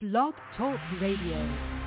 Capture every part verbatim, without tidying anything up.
Blog Talk Radio.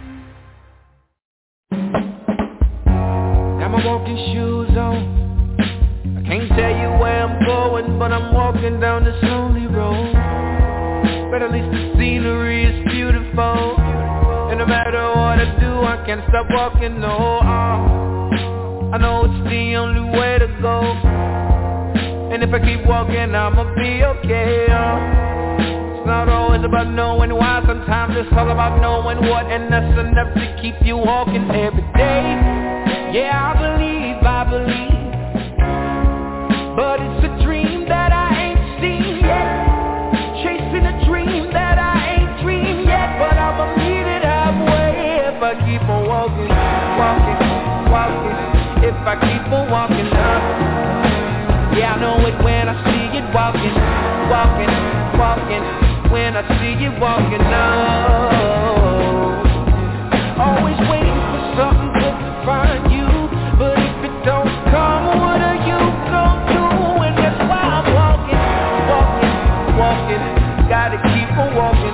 Got my walking shoes on. I can't tell you where I'm going, but I'm walking down this lonely road. But at least the scenery is beautiful, and no matter what I do, I can't stop walking, no. uh, I know it's the only way to go, and if I keep walking, I'ma be okay. uh. It's not always about knowing why, sometimes it's all about knowing what, and that's enough to keep you walking every day. Yeah, I believe, I believe, but it's a dream that I ain't seen yet, chasing a dream that I ain't dreamed yet, but I'ma meet it halfway if I keep on walking, walking, walking, if I keep on walking up. Yeah, I know it when I see it walking, walking, walking, when I see you walking up. Always waiting for something good to find you, but if it don't come, what are you gonna do? And that's why I'm walking, walking, walking, gotta keep on walking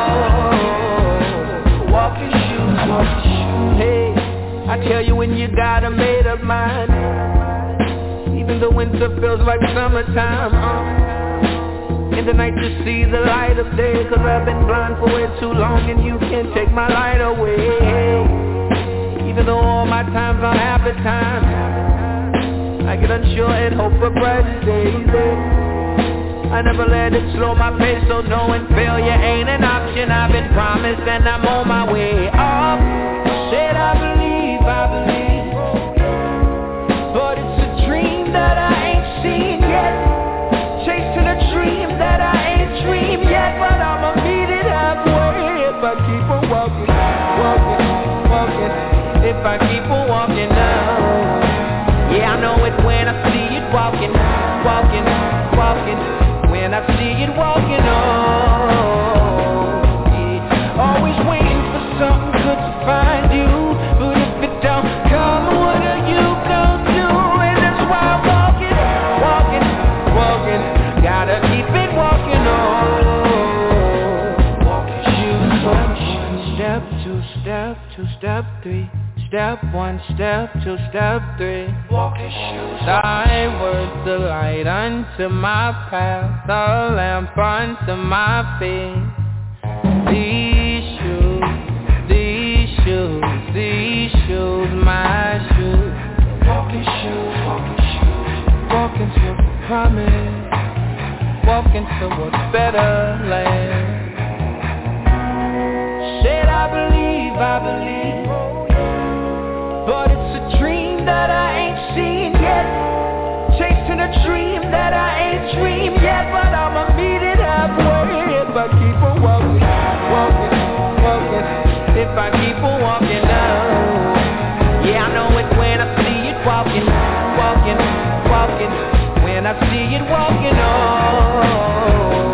up. Walking shoes, walking shoes. Hey, I tell you when you got a made up mind, even the winter feels like summertime, uh. In the night you see the light of day, cause I've been blind for way too long, and you can't take my light away. Even though all my times are happy times, I get unsure and hope for brighter days. I never let it slow my pace, so knowing failure ain't an option. I've been promised and I'm on my way up. Said I believe, I believe, but it's a dream that I ain't seen yet, chasing a dream that I ain't dreamed yet, but I'ma meet it halfway if I keep on walking, walking, walking, if I keep on walking now. Yeah, I know it when I see it walking, walking, walking, when I see it walking on. Yeah. Always waiting for something good to find you, but if it don't come, what are you gonna do? And that's why I'm walking, walking, walking, gotta keep it walking on. Walking shoes, walking shoes. Step two, step two, step three, step one, step two, step three. Walking shoes. Thy words the light unto my path, the lamp unto my feet. These shoes, these shoes, these shoes, my shoes. Walking shoes, walking shoes, walking to the promise, walking towards better land. Said I believe, I believe, but it's a dream that I ain't seen yet, chasing a dream that I ain't dreamed yet, but I'ma meet it halfway if I keep on walking, walking, walking, if I keep on walking now. Yeah, I know it when I see it walking, walking, walking, when I see it walking on.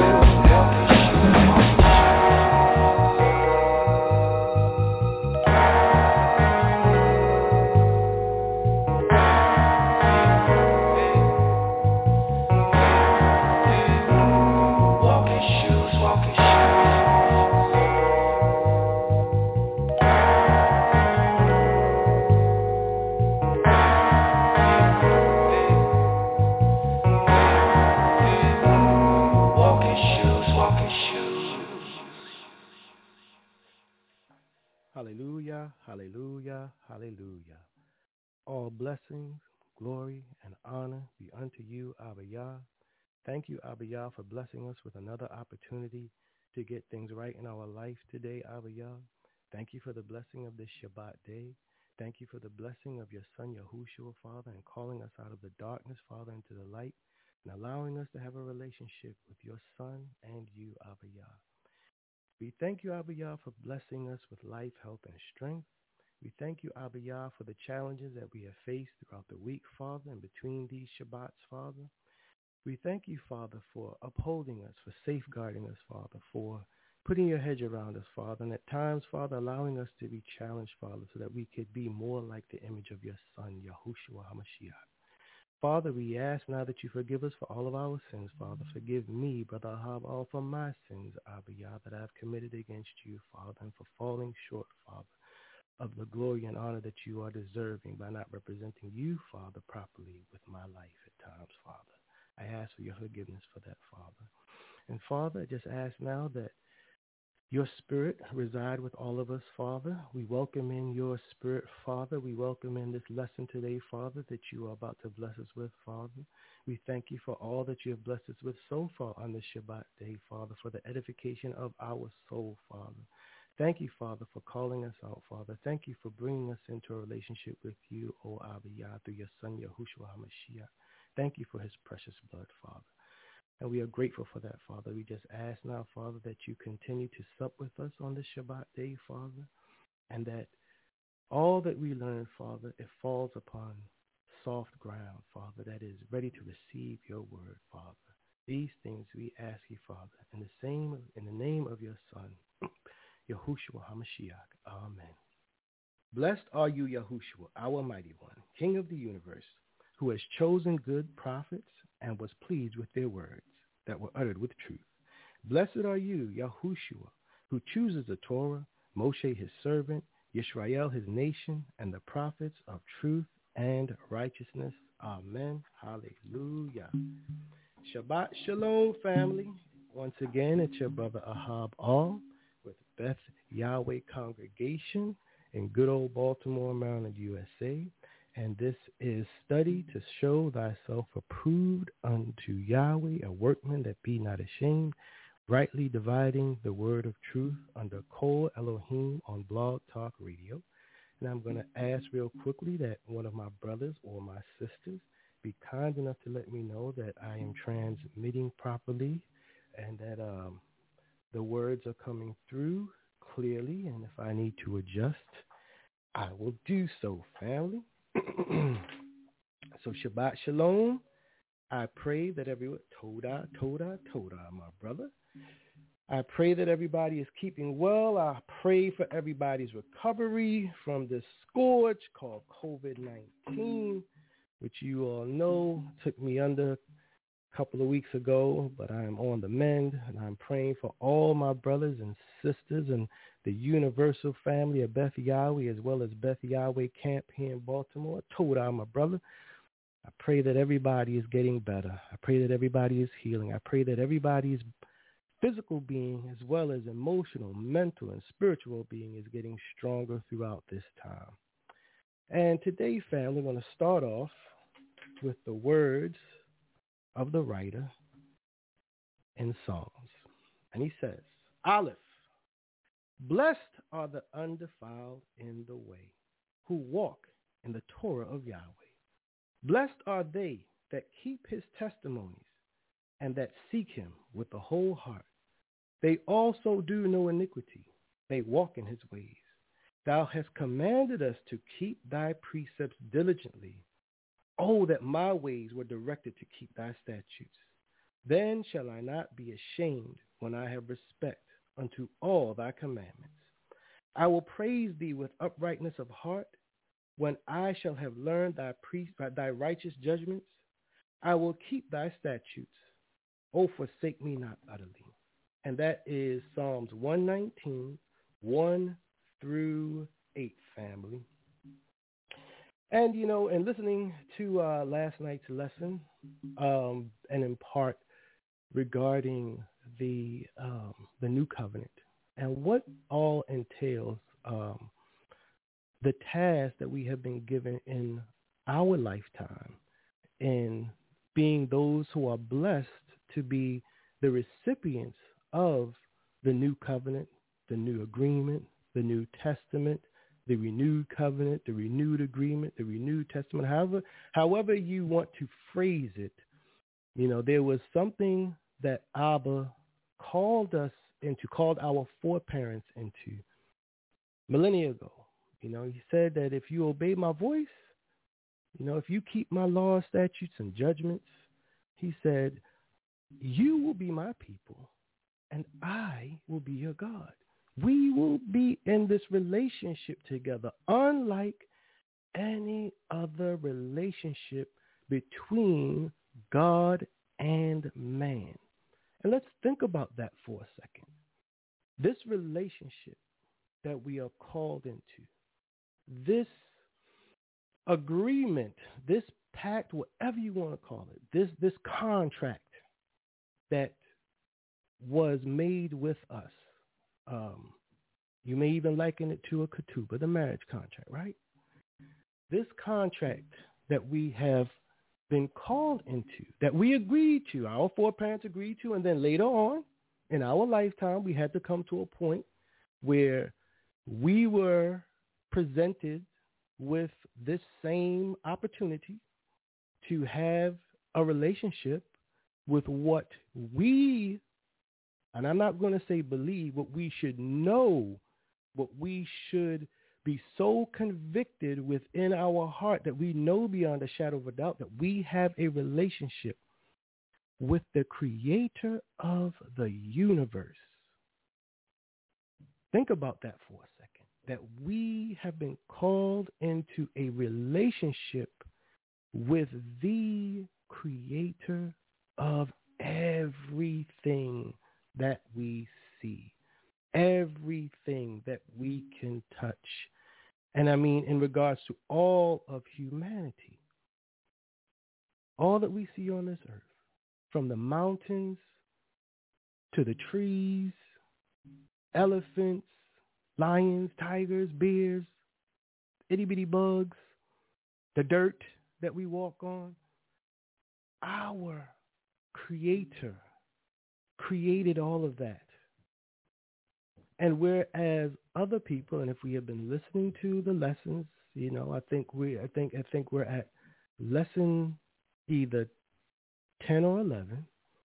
Hallelujah, hallelujah, hallelujah. All blessings, glory, and honor be unto you, Abba Yah. Thank you, Abba Yah, for blessing us with another opportunity to get things right in our life today, Abba Yah. Thank you for the blessing of this Shabbat day. Thank you for the blessing of your son, Yahushua, Father, and calling us out of the darkness, Father, into the light, and allowing us to have a relationship with your son and you, Abba Yah. We thank you, Abba Yah, for blessing us with life, health, and strength. We thank you, Abba Yah, for the challenges that we have faced throughout the week, Father, and between these Shabbats, Father. We thank you, Father, for upholding us, for safeguarding us, Father, for putting your hedge around us, Father, and at times, Father, allowing us to be challenged, Father, so that we could be more like the image of your Son, Yahushua HaMashiach. Father, we ask now that you forgive us for all of our sins, Father. Forgive me, Brother Ahab, all for my sins, Abba Yah, that I have committed against you, Father, and for falling short, Father, of the glory and honor that you are deserving by not representing you, Father, properly with my life at times, Father. I ask for your forgiveness for that, Father. And Father, I just ask now that your spirit reside with all of us, Father. We welcome in your spirit, Father. We welcome in this lesson today, Father, that you are about to bless us with, Father. We thank you for all that you have blessed us with so far on this Shabbat day, Father, for the edification of our soul, Father. Thank you, Father, for calling us out, Father. Thank you for bringing us into a relationship with you, O Abba Yah, through your Son, Yahushua HaMashiach. Thank you for his precious blood, Father. And we are grateful for that, Father. We just ask now, Father, that you continue to sup with us on this Shabbat day, Father, and that all that we learn, Father, it falls upon soft ground, Father, that is ready to receive your word, Father. These things we ask you, Father, in the same, in the name of your Son, Yahushua HaMashiach. Amen. Blessed are you, Yahushua, our mighty one, King of the universe, who has chosen good prophets and was pleased with their words that were uttered with truth. Blessed are you, Yahushua, who chooses the Torah, Moshe his servant, Yisrael his nation, and the prophets of truth and righteousness. Amen. Hallelujah. Shabbat Shalom, family. Once again, it's your brother Ahab All with Beth Yahweh Congregation in good old Baltimore, Maryland, U S A. And this is Study to Show Thyself Approved unto Yahweh, a workman that be not ashamed, rightly dividing the word of truth under Kol Elohim on Blog Talk Radio. And I'm going to ask real quickly that one of my brothers or my sisters be kind enough to let me know that I am transmitting properly and that um, the words are coming through clearly. And if I need to adjust, I will do so, family. So Shabbat Shalom. I pray that everyone, Toda, Toda, Toda, my brother. I pray that everybody is keeping well. I pray for everybody's recovery from this scourge called COVID nineteen, which you all know took me under a couple of weeks ago, but I am on the mend, and I'm praying for all my brothers and sisters and the universal family of Beth Yahweh, as well as Beth Yahweh Camp here in Baltimore. Toda, my brother. I pray that everybody is getting better. I pray that everybody is healing. I pray that everybody's physical being, as well as emotional, mental, and spiritual being, is getting stronger throughout this time. And today, family, we're going to start off with the words of the writer in Psalms. And he says, Aleph, blessed are the undefiled in the way, who walk in the Torah of Yahweh. Blessed are they that keep his testimonies and that seek him with the whole heart. They also do no iniquity. They walk in his ways. Thou hast commanded us to keep thy precepts diligently. Oh, that my ways were directed to keep thy statutes. Then shall I not be ashamed when I have respect unto all thy commandments. I will praise thee with uprightness of heart when I shall have learned thy, pre- thy righteous judgments. I will keep thy statutes. Oh, forsake me not utterly. And that is Psalms one nineteen, one through eight, family. And, you know, in listening to uh, last night's lesson, um, and in part regarding the um, the new covenant and what all entails um, the task that we have been given in our lifetime in being those who are blessed to be the recipients of the new covenant, the new agreement, the new testament, the renewed covenant, the renewed agreement, the renewed testament, however, however you want to phrase it. You know, there was something that Abba called us into, called our foreparents into millennia ago. You know, he said that if you obey my voice, you know, if you keep my laws, statutes, and judgments, he said, you will be my people and I will be your God. We will be in this relationship together, unlike any other relationship between God and man. And let's think about that for a second. This relationship that we are called into, this agreement, this pact, whatever you want to call it, this, this contract that was made with us. Um, you may even liken it to a ketubah, the marriage contract, right? This contract that we have been called into, that we agreed to, our foreparents agreed to, and then later on in our lifetime, we had to come to a point where we were presented with this same opportunity to have a relationship with what we, and I'm not going to say believe, what we should know, what we should be so convicted within our heart that we know beyond a shadow of a doubt that we have a relationship with the creator of the universe. Think about that for a second, that we have been called into a relationship with the creator of everything that we see, everything that we can touch. And I mean, in regards to all of humanity, all that we see on this earth, from the mountains to the trees, elephants, lions, tigers, bears, itty bitty bugs, the dirt that we walk on, our creator created all of that. And whereas other people, and if we have been listening to the lessons, you know, I think we, I think, I think we're at lesson either ten or eleven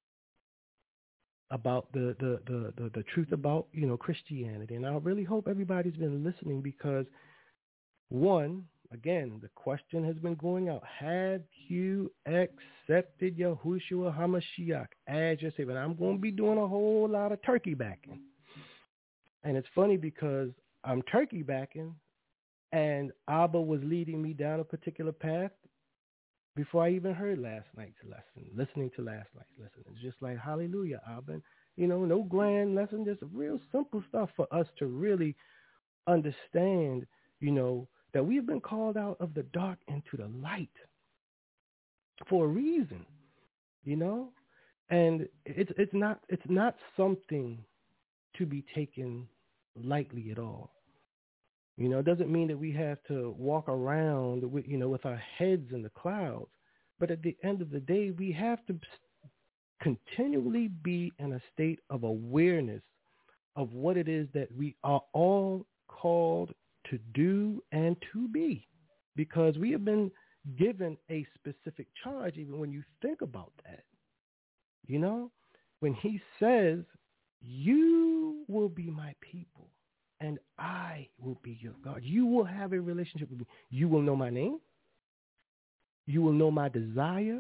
about the the, the, the the truth about, you know, Christianity. And I really hope everybody's been listening because, one, again, the question has been going out. Have you accepted Yahushua HaMashiach as your Savior? And I'm going to be doing a whole lot of turkey backing. And it's funny because I'm turkey backing and Abba was leading me down a particular path before I even heard last night's lesson, listening to last night's lesson. It's just like, hallelujah, Abba. You know, no grand lesson, just real simple stuff for us to really understand, you know, that we have been called out of the dark into the light for a reason, you know? And it's it's not it's not something to be taken lightly at all. You know, it doesn't mean that we have to walk around with, you know, with our heads in the clouds. But at the end of the day, we have to continually be in a state of awareness of what it is that we are all called to do and to be, because we have been given a specific charge. Even when you think about that, you know, when he says, you will be my people and I will be your God. You will have a relationship with me. You will know my name. You will know my desire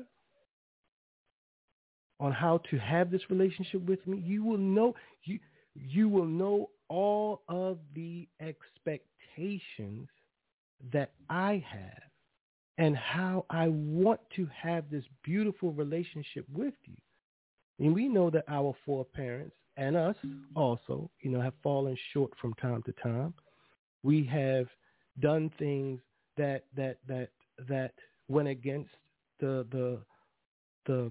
on how to have this relationship with me. You will know, you, you will know all of the expectations that I have and how I want to have this beautiful relationship with you. And we know that our foreparents and us also, you know, have fallen short from time to time. We have done things that that that that went against the the the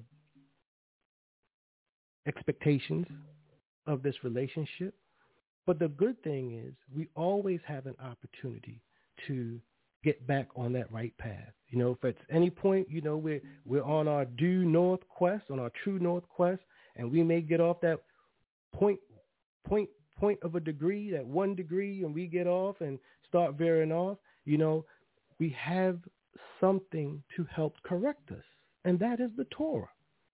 expectations of this relationship. But the good thing is we always have an opportunity to get back on that right path. You know, if at any point, you know, we're, we're on our due north quest, on our true north quest, and we may get off that point, point, point of a degree, that one degree, and we get off and start veering off, you know, we have something to help correct us, and that is the Torah.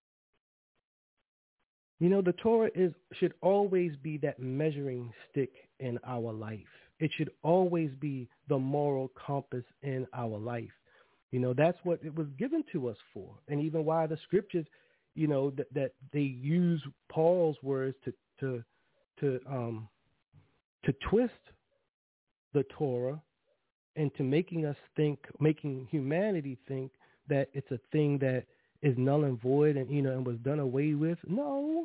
You know, the Torah is should always be that measuring stick in our life. It should always be the moral compass in our life. You know, that's what it was given to us for. And even why the scriptures, you know, that, that they use Paul's words to to to um to twist the Torah into making us think, making humanity think that it's a thing that is null and void and, you know, and was done away with. No.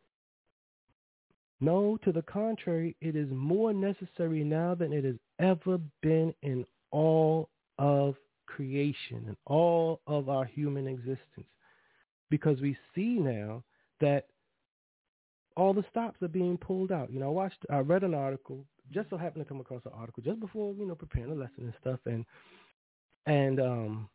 No, to the contrary, it is more necessary now than it has ever been in all of creation and all of our human existence. Because we see now that all the stops are being pulled out. You know, I watched, I read an article, just so happened to come across an article just before, you know, preparing a lesson and stuff. And, and um,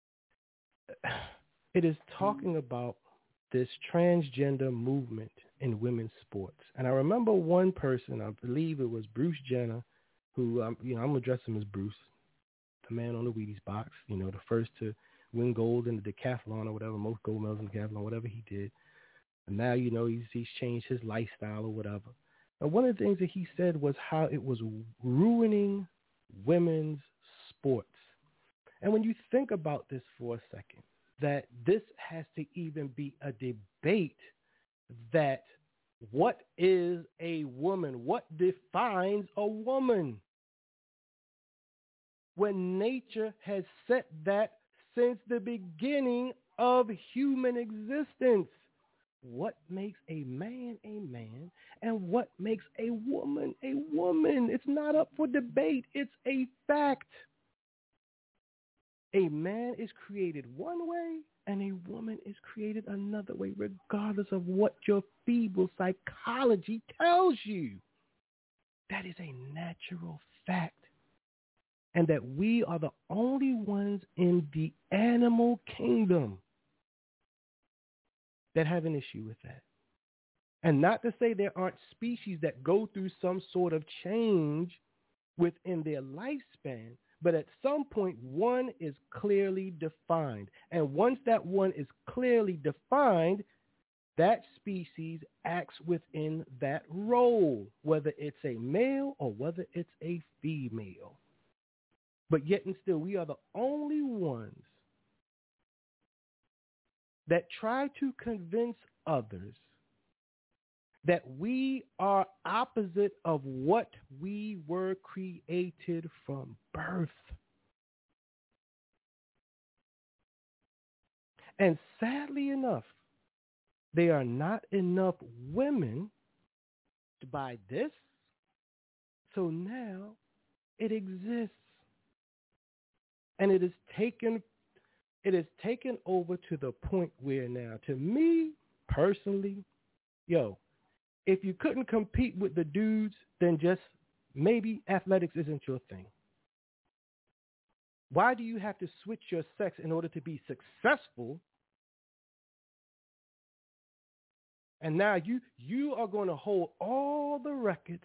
it is talking about this transgender movement in women's sports. And I remember one person, I believe it was Bruce Jenner, who, um, you know, I'm going to address him as Bruce, the man on the Wheaties box, you know, the first to win gold in the decathlon or whatever, most gold medals in the decathlon, whatever he did. And now, you know, he's, he's changed his lifestyle or whatever. And one of the things that he said was how it was ruining women's sports. And when you think about this for a second, that this has to even be a debate that what is a woman? What defines a woman? When nature has set that since the beginning of human existence. What makes a man a man and what makes a woman a woman? It's not up for debate. It's a fact. A man is created one way and a woman is created another way, regardless of what your feeble psychology tells you. That is a natural fact. And that we are the only ones in the animal kingdom that have an issue with that. And not to say there aren't species that go through some sort of change within their lifespan, but at some point, one is clearly defined. And once that one is clearly defined, that species acts within that role, whether it's a male or whether it's a female. But yet and still, we are the only ones that try to convince others that we are opposite of what we were created from birth. And sadly enough, there are not enough women to buy this, so now it exists. And it is taken it is taken over to the point where now, to me personally, yo, if you couldn't compete with the dudes, then just maybe athletics isn't your thing. Why do you have to switch your sex in order to be successful? And now you you are going to hold all the records.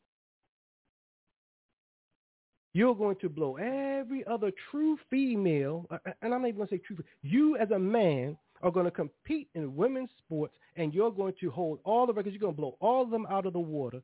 You're going to blow every other true female, and I'm not even going to say true. You as a man are going to compete in women's sports, and you're going to hold all the records. You're going to blow all of them out of the water.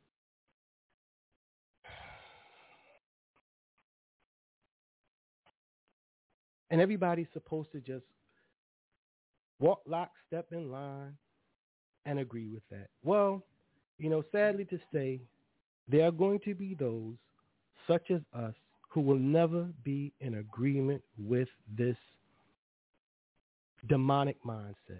And everybody's supposed to just walk lockstep in line and agree with that. Well, you know, sadly to say, there are going to be those such as us who will never be in agreement with this demonic mindset.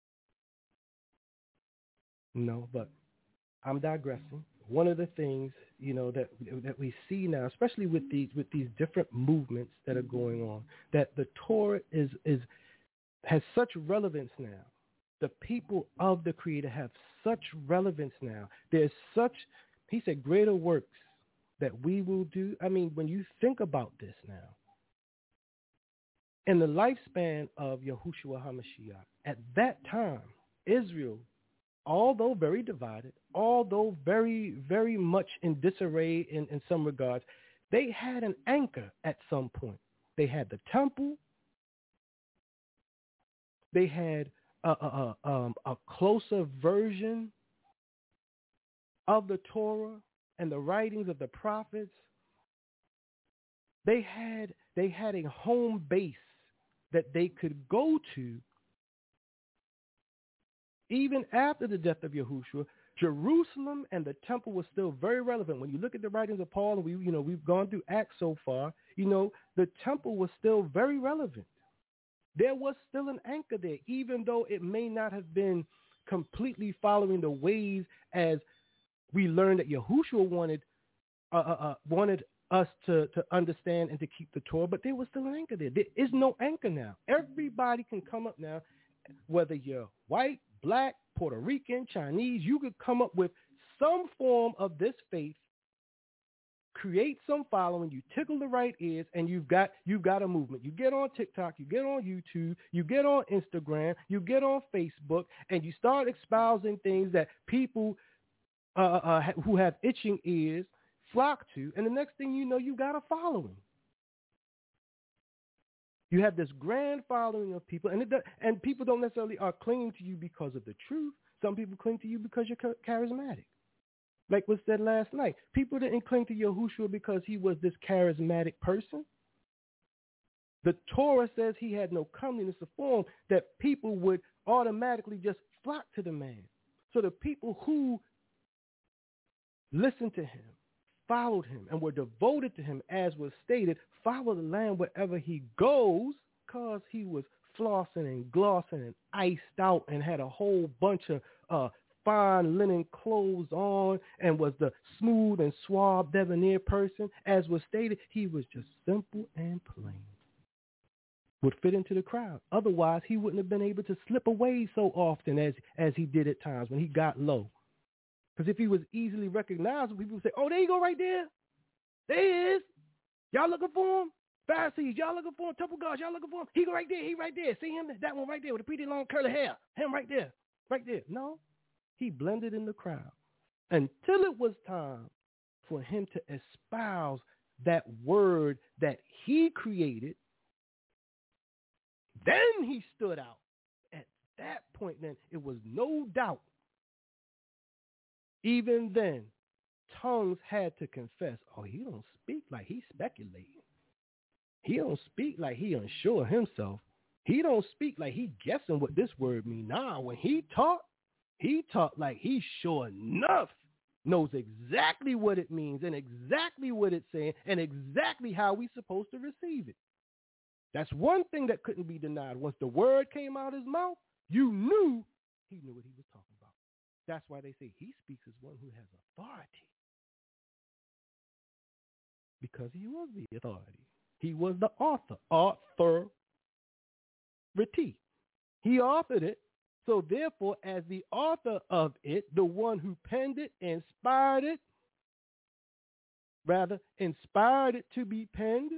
No, but I'm digressing. One of the things, you know, that that we see now, especially with these with these different movements that are going on, that the Torah is is has such relevance now. The people of the Creator have such relevance now. There's such, he said, greater works that we will do. I mean, when you think about this now, in the lifespan of Yahushua HaMashiach, at that time, Israel, although very divided, although very, very much in disarray in, in some regards, they had an anchor at some point. They had the temple. They had a, a, a, um, a closer version of the Torah and the writings of the prophets. They had they had a home base that they could go to even after the death of Yahushua. Jerusalem and the temple was still very relevant. When you look at the writings of Paul, and we you know we've gone through Acts so far, you know the temple was still very relevant. there was still an anchor there, even though it may not have been completely following the ways as we learned that Yahushua wanted uh, uh, uh, wanted us to, to understand and to keep the Torah, but there was still an anchor there. There is no anchor now. Everybody can come up now, whether you're white, black, Puerto Rican, Chinese, you could come up with some form of this faith, create some following, you tickle the right ears, and you've got you've got a movement. You get on TikTok, you get on YouTube, you get on Instagram, you get on Facebook, and you start espousing things that people uh, uh, who have itching ears flock to, and the next thing you know, you got a following. You have this grand following of people, and it does, and people don't necessarily are clinging to you because of the truth. Some people cling to you because you're charismatic. Like was said last night, people didn't cling to Yahushua because he was this charismatic person. The Torah says he had no comeliness of form, that people would automatically just flock to the man. So the people who listened to him, followed him, and were devoted to him, as was stated, follow the Lamb wherever he goes, because he was flossing and glossing and iced out and had a whole bunch of uh, fine linen clothes on and was the smooth and suave debonair person. As was stated, he was just simple and plain. Would fit into the crowd. Otherwise, he wouldn't have been able to slip away so often as, as he did at times when he got low. Because if he was easily recognizable, people would say, oh, there you go right there. There he is. Y'all looking for him? Pharisees, y'all looking for him? Temple guards, y'all looking for him? He go right there. He right there. See him? That one right there with the pretty long curly hair. Him right there. Right there. No. He blended in the crowd until it was time for him to espouse that word that he created. Then he stood out. At that point, then, it was no doubt. Even then, tongues had to confess, oh, he don't speak like he's speculating. He don't speak like he unsure himself. He don't speak like he guessing what this word mean. Nah, when he taught, he taught like he sure enough knows exactly what it means and exactly what it's saying and exactly how we supposed to receive it. That's one thing that couldn't be denied. Once the word came out of his mouth, you knew he knew what he was talking about. That's why they say he speaks as one who has authority. Because he was the authority. He was the author. Authority. He authored it. So therefore, as the author of it, the one who penned it, inspired it, rather inspired it to be penned,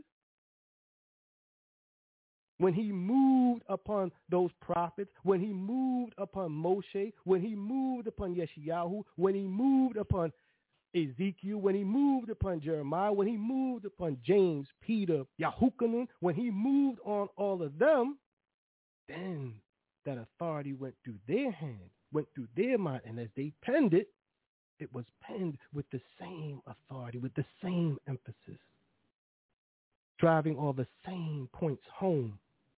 when he moved upon those prophets, when he moved upon Moshe, when he moved upon Yeshayahu, when he moved upon Ezekiel, when he moved upon Jeremiah, when he moved upon James, Peter, Yahuchanan, when he moved on all of them, then that authority went through their hand, went through their mind, and as they penned it, it was penned with the same authority, with the same emphasis, driving all the same points home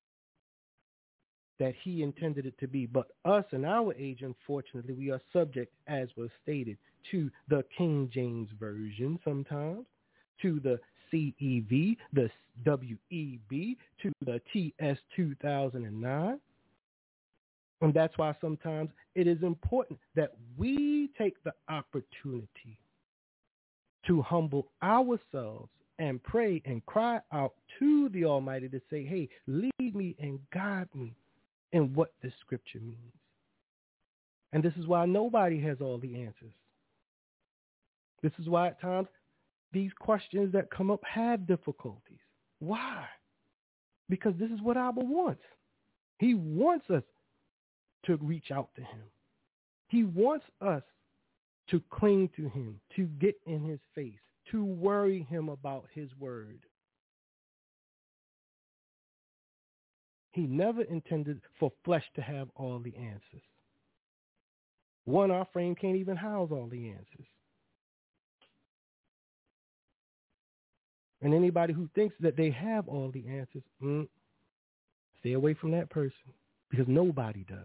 that he intended it to be. But us in our age, unfortunately, we are subject, as was stated, to the King James Version sometimes, to the C E V, the W E B, to the T S two thousand nine. And that's why sometimes it is important that we take the opportunity to humble ourselves and pray and cry out to the Almighty to say, hey, lead me and guide me in what this scripture means. And this is why nobody has all the answers. This is why at times these questions that come up have difficulties. Why? Because this is what Abba wants. He wants us to reach out to him. He wants us to cling to him, to get in his face, to worry him about his word. He never intended for flesh to have all the answers. One, our frame can't even house all the answers. And anybody who thinks that they have all the answers, mm, stay away from that person, because nobody does.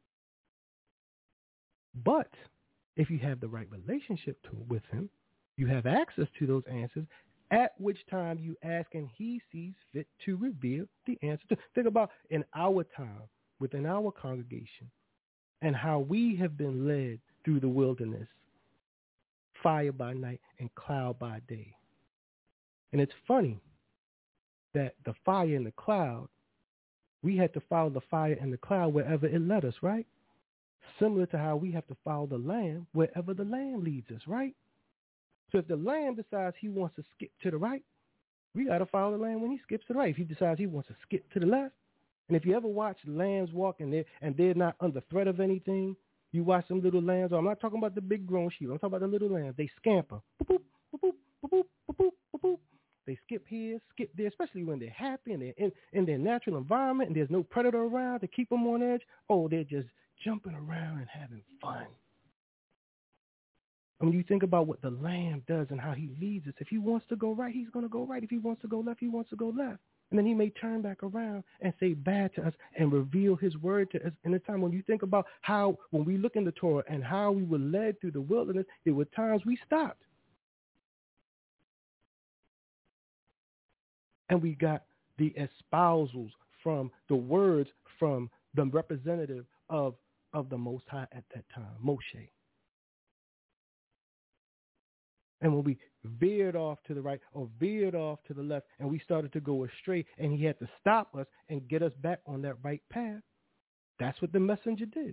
But if you have the right relationship to, with him, you have access to those answers, at which time you ask and he sees fit to reveal the answer to. Think about in our time, within our congregation, and how we have been led through the wilderness, fire by night and cloud by day. And it's funny that the fire and the cloud, we had to follow the fire and the cloud wherever it led us, right? Similar to how we have to follow the Lamb wherever the Lamb leads us, right? So if the Lamb decides he wants to skip to the right, we got to follow the Lamb when he skips to the right. If he decides he wants to skip to the left, and if you ever watch lambs walk and they're, and they're not under threat of anything, you watch some little lambs. I'm not talking about the big grown sheep. I'm talking about the little lambs. They scamper. Boop, boop, boop, boop, boop, boop, boop, boop, boop. They skip here, skip there, especially when they're happy and they're in, in their natural environment and there's no predator around to keep them on edge. Oh, they're just jumping around and having fun. And when you think about what the Lamb does and how he leads us, if he wants to go right, he's going to go right. If he wants to go left, he wants to go left. And then he may turn back around and say bad to us and reveal his word to us. In a time when you think about how, when we look in the Torah and how we were led through the wilderness, there were times we stopped. And we got the espousals from the words from the representative of, of the Most High at that time, Moshe. And when we veered off to the right or veered off to the left and we started to go astray and he had to stop us and get us back on that right path, that's what the messenger did.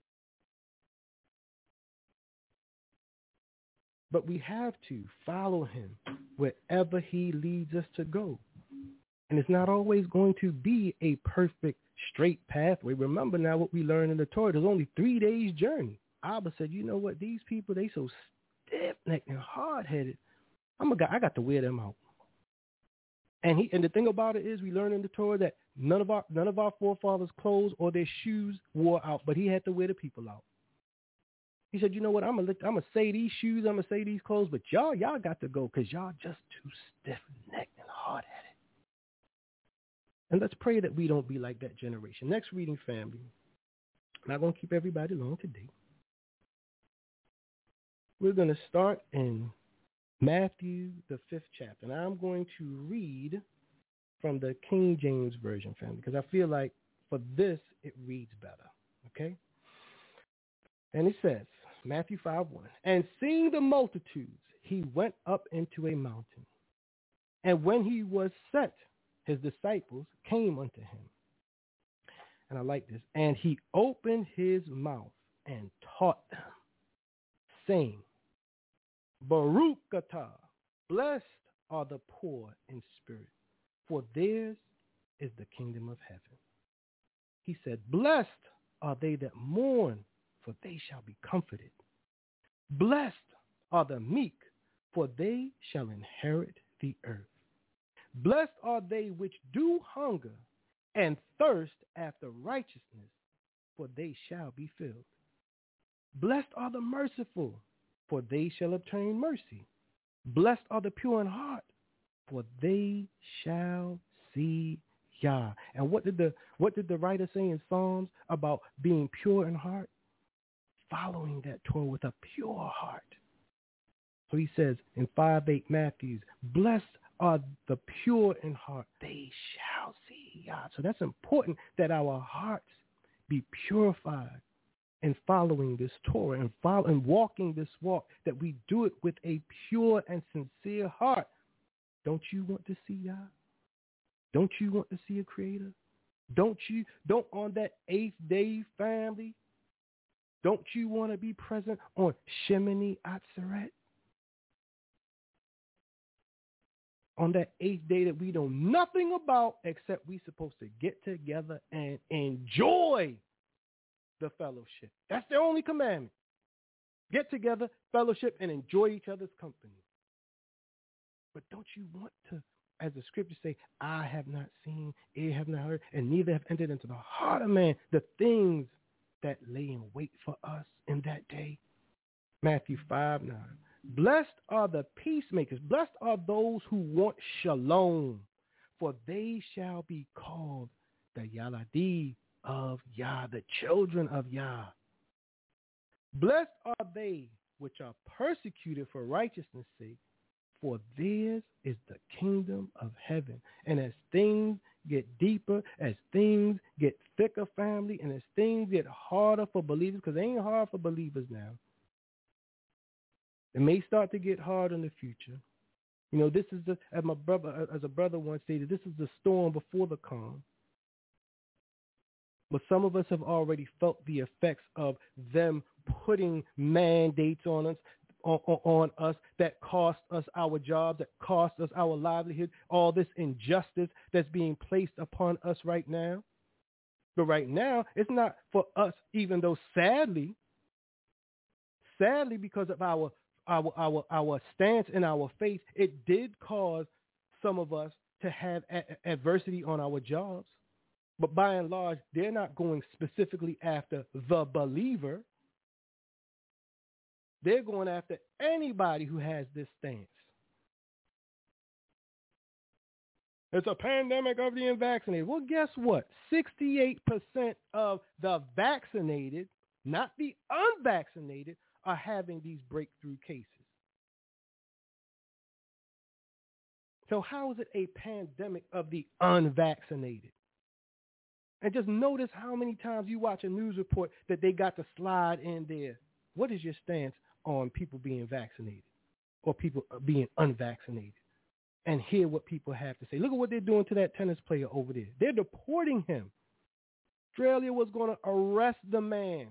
But we have to follow him wherever he leads us to go. And it's not always going to be a perfect straight pathway. Remember now what we learned in the Torah. There's only three days journey. Abba said, you know what? These people, they so stiff-necked and hard-headed. I'm a guy. I got to wear them out. And he and the thing about it is, we learn in the Torah that none of our none of our forefathers' clothes or their shoes wore out, but he had to wear the people out. He said, you know what? I'm gonna I'm gonna say these shoes, I'm gonna say these clothes, but y'all y'all got to go because y'all just too stiff-necked and hard-headed. And let's pray that we don't be like that generation. Next reading, family. I'm not gonna keep everybody long today. We're going to start in Matthew, the fifth chapter. And I'm going to read from the King James Version, family, because I feel like for this, it reads better. Okay? And it says, Matthew five one, and seeing the multitudes, he went up into a mountain. And when he was set, his disciples came unto him. And I like this. And he opened his mouth and taught them, saying, Baruch atah, blessed are the poor in spirit, for theirs is the kingdom of heaven. He said, blessed are they that mourn, for they shall be comforted. Blessed are the meek, for they shall inherit the earth. Blessed are they which do hunger and thirst after righteousness, for they shall be filled. Blessed are the merciful, for they shall obtain mercy. Blessed are the pure in heart, for they shall see Yah. And what did the what did the writer say in Psalms about being pure in heart? Following that Torah with a pure heart. So he says in five eight Matthews, blessed are the pure in heart, they shall see Yah. So that's important that our hearts be purified in following this Torah and, follow, and walking this walk, that we do it with a pure and sincere heart. Don't you want to see Yah? Don't you want to see a creator? Don't you, don't on that eighth day, family, don't you want to be present on Shemini Atzeret? On that eighth day that we know nothing about except we're supposed to get together and enjoy the fellowship. That's the only commandment. Get together, fellowship, and enjoy each other's company. But don't you want to, as the scriptures say, I have not seen, ear have not heard, and neither have entered into the heart of man the things that lay in wait for us in that day? Matthew five nine. Blessed are the peacemakers. Blessed are those who want shalom, for they shall be called the Yaladi of Yah, the children of Yah. Blessed are they which are persecuted for righteousness' sake, For theirs is the kingdom of heaven. And as things get deeper, as things get thicker, family, and as things get harder for believers, because it ain't hard for believers now. It may start to get hard in the future. You know, this is the, as my brother, as a brother once stated, this is the storm before the calm. But some of us have already felt the effects of them putting mandates on us, on, on us that cost us our jobs, that cost us our livelihood, all this injustice that's being placed upon us right now. But right now, it's not for us, even though sadly, sadly, because of our our our our stance in our faith, it did cause some of us to have a- adversity on our jobs. But by and large, they're not going specifically after the believer. They're going after anybody who has this stance. It's a pandemic of the unvaccinated. Well, guess what? sixty-eight percent of the vaccinated, not the unvaccinated, are having these breakthrough cases. So how is it a pandemic of the unvaccinated? And just notice how many times you watch a news report that they got to slide in there. What is your stance on people being vaccinated or people being unvaccinated? And hear what people have to say. Look at what they're doing to that tennis player over there. They're deporting him. Australia was going to arrest the man.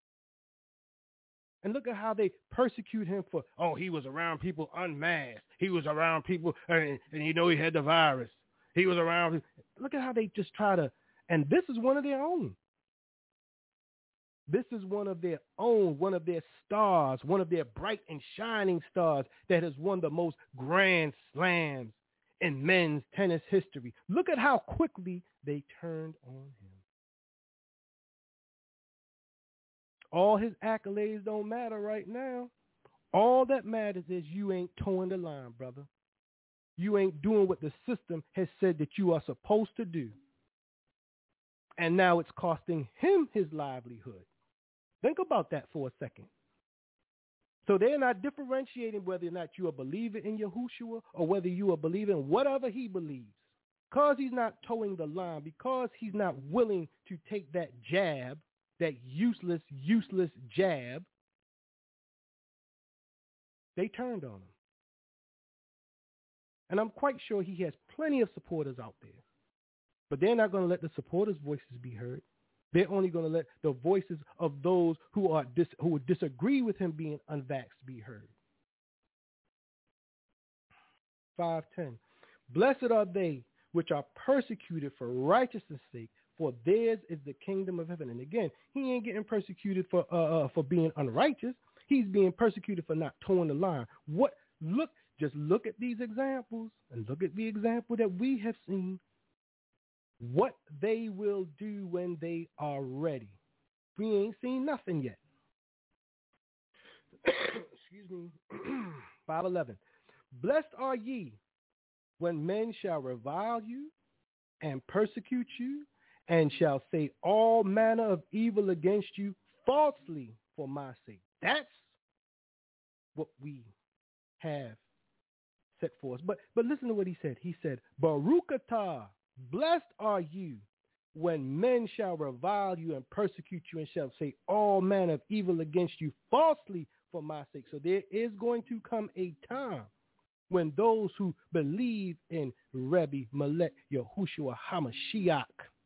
And look at how they persecute him for, oh, he was around people unmasked. He was around people, and, and you know he had the virus. He was around. Look at how they just try to, and this is one of their own. This is one of their own, one of their stars, one of their bright and shining stars that has won the most grand slams in men's tennis history. Look at how quickly they turned on him. All his accolades don't matter right now. All that matters is you ain't towing the line, brother. You ain't doing what the system has said that you are supposed to do. And now it's costing him his livelihood. Think about that for a second. So they're not differentiating whether or not you're a believer in Yahushua or whether you are a believer in whatever he believes. Because he's not towing the line, because he's not willing to take that jab, that useless, useless jab, they turned on him. And I'm quite sure he has plenty of supporters out there. But they're not going to let the supporters' voices be heard. They're only going to let the voices of those who are dis- who would disagree with him being unvaxxed be heard. five ten. Blessed are they which are persecuted for righteousness' sake, for theirs is the kingdom of heaven. And again, he ain't getting persecuted for uh, uh, for being unrighteous. He's being persecuted for not towing the line. What? Look, just look at these examples and look at the example that we have seen. What they will do when they are ready. We ain't seen nothing yet. Excuse me. five eleven. Blessed are ye when men shall revile you and persecute you and shall say all manner of evil against you falsely for my sake. That's what we have set for us. But but listen to what he said. He said, Baruch atah, blessed are you when men shall revile you and persecute you and shall say all manner of evil against you falsely for my sake. So there is going to come a time when those who believe in Rebbe Melech Yahushua HaMashiach,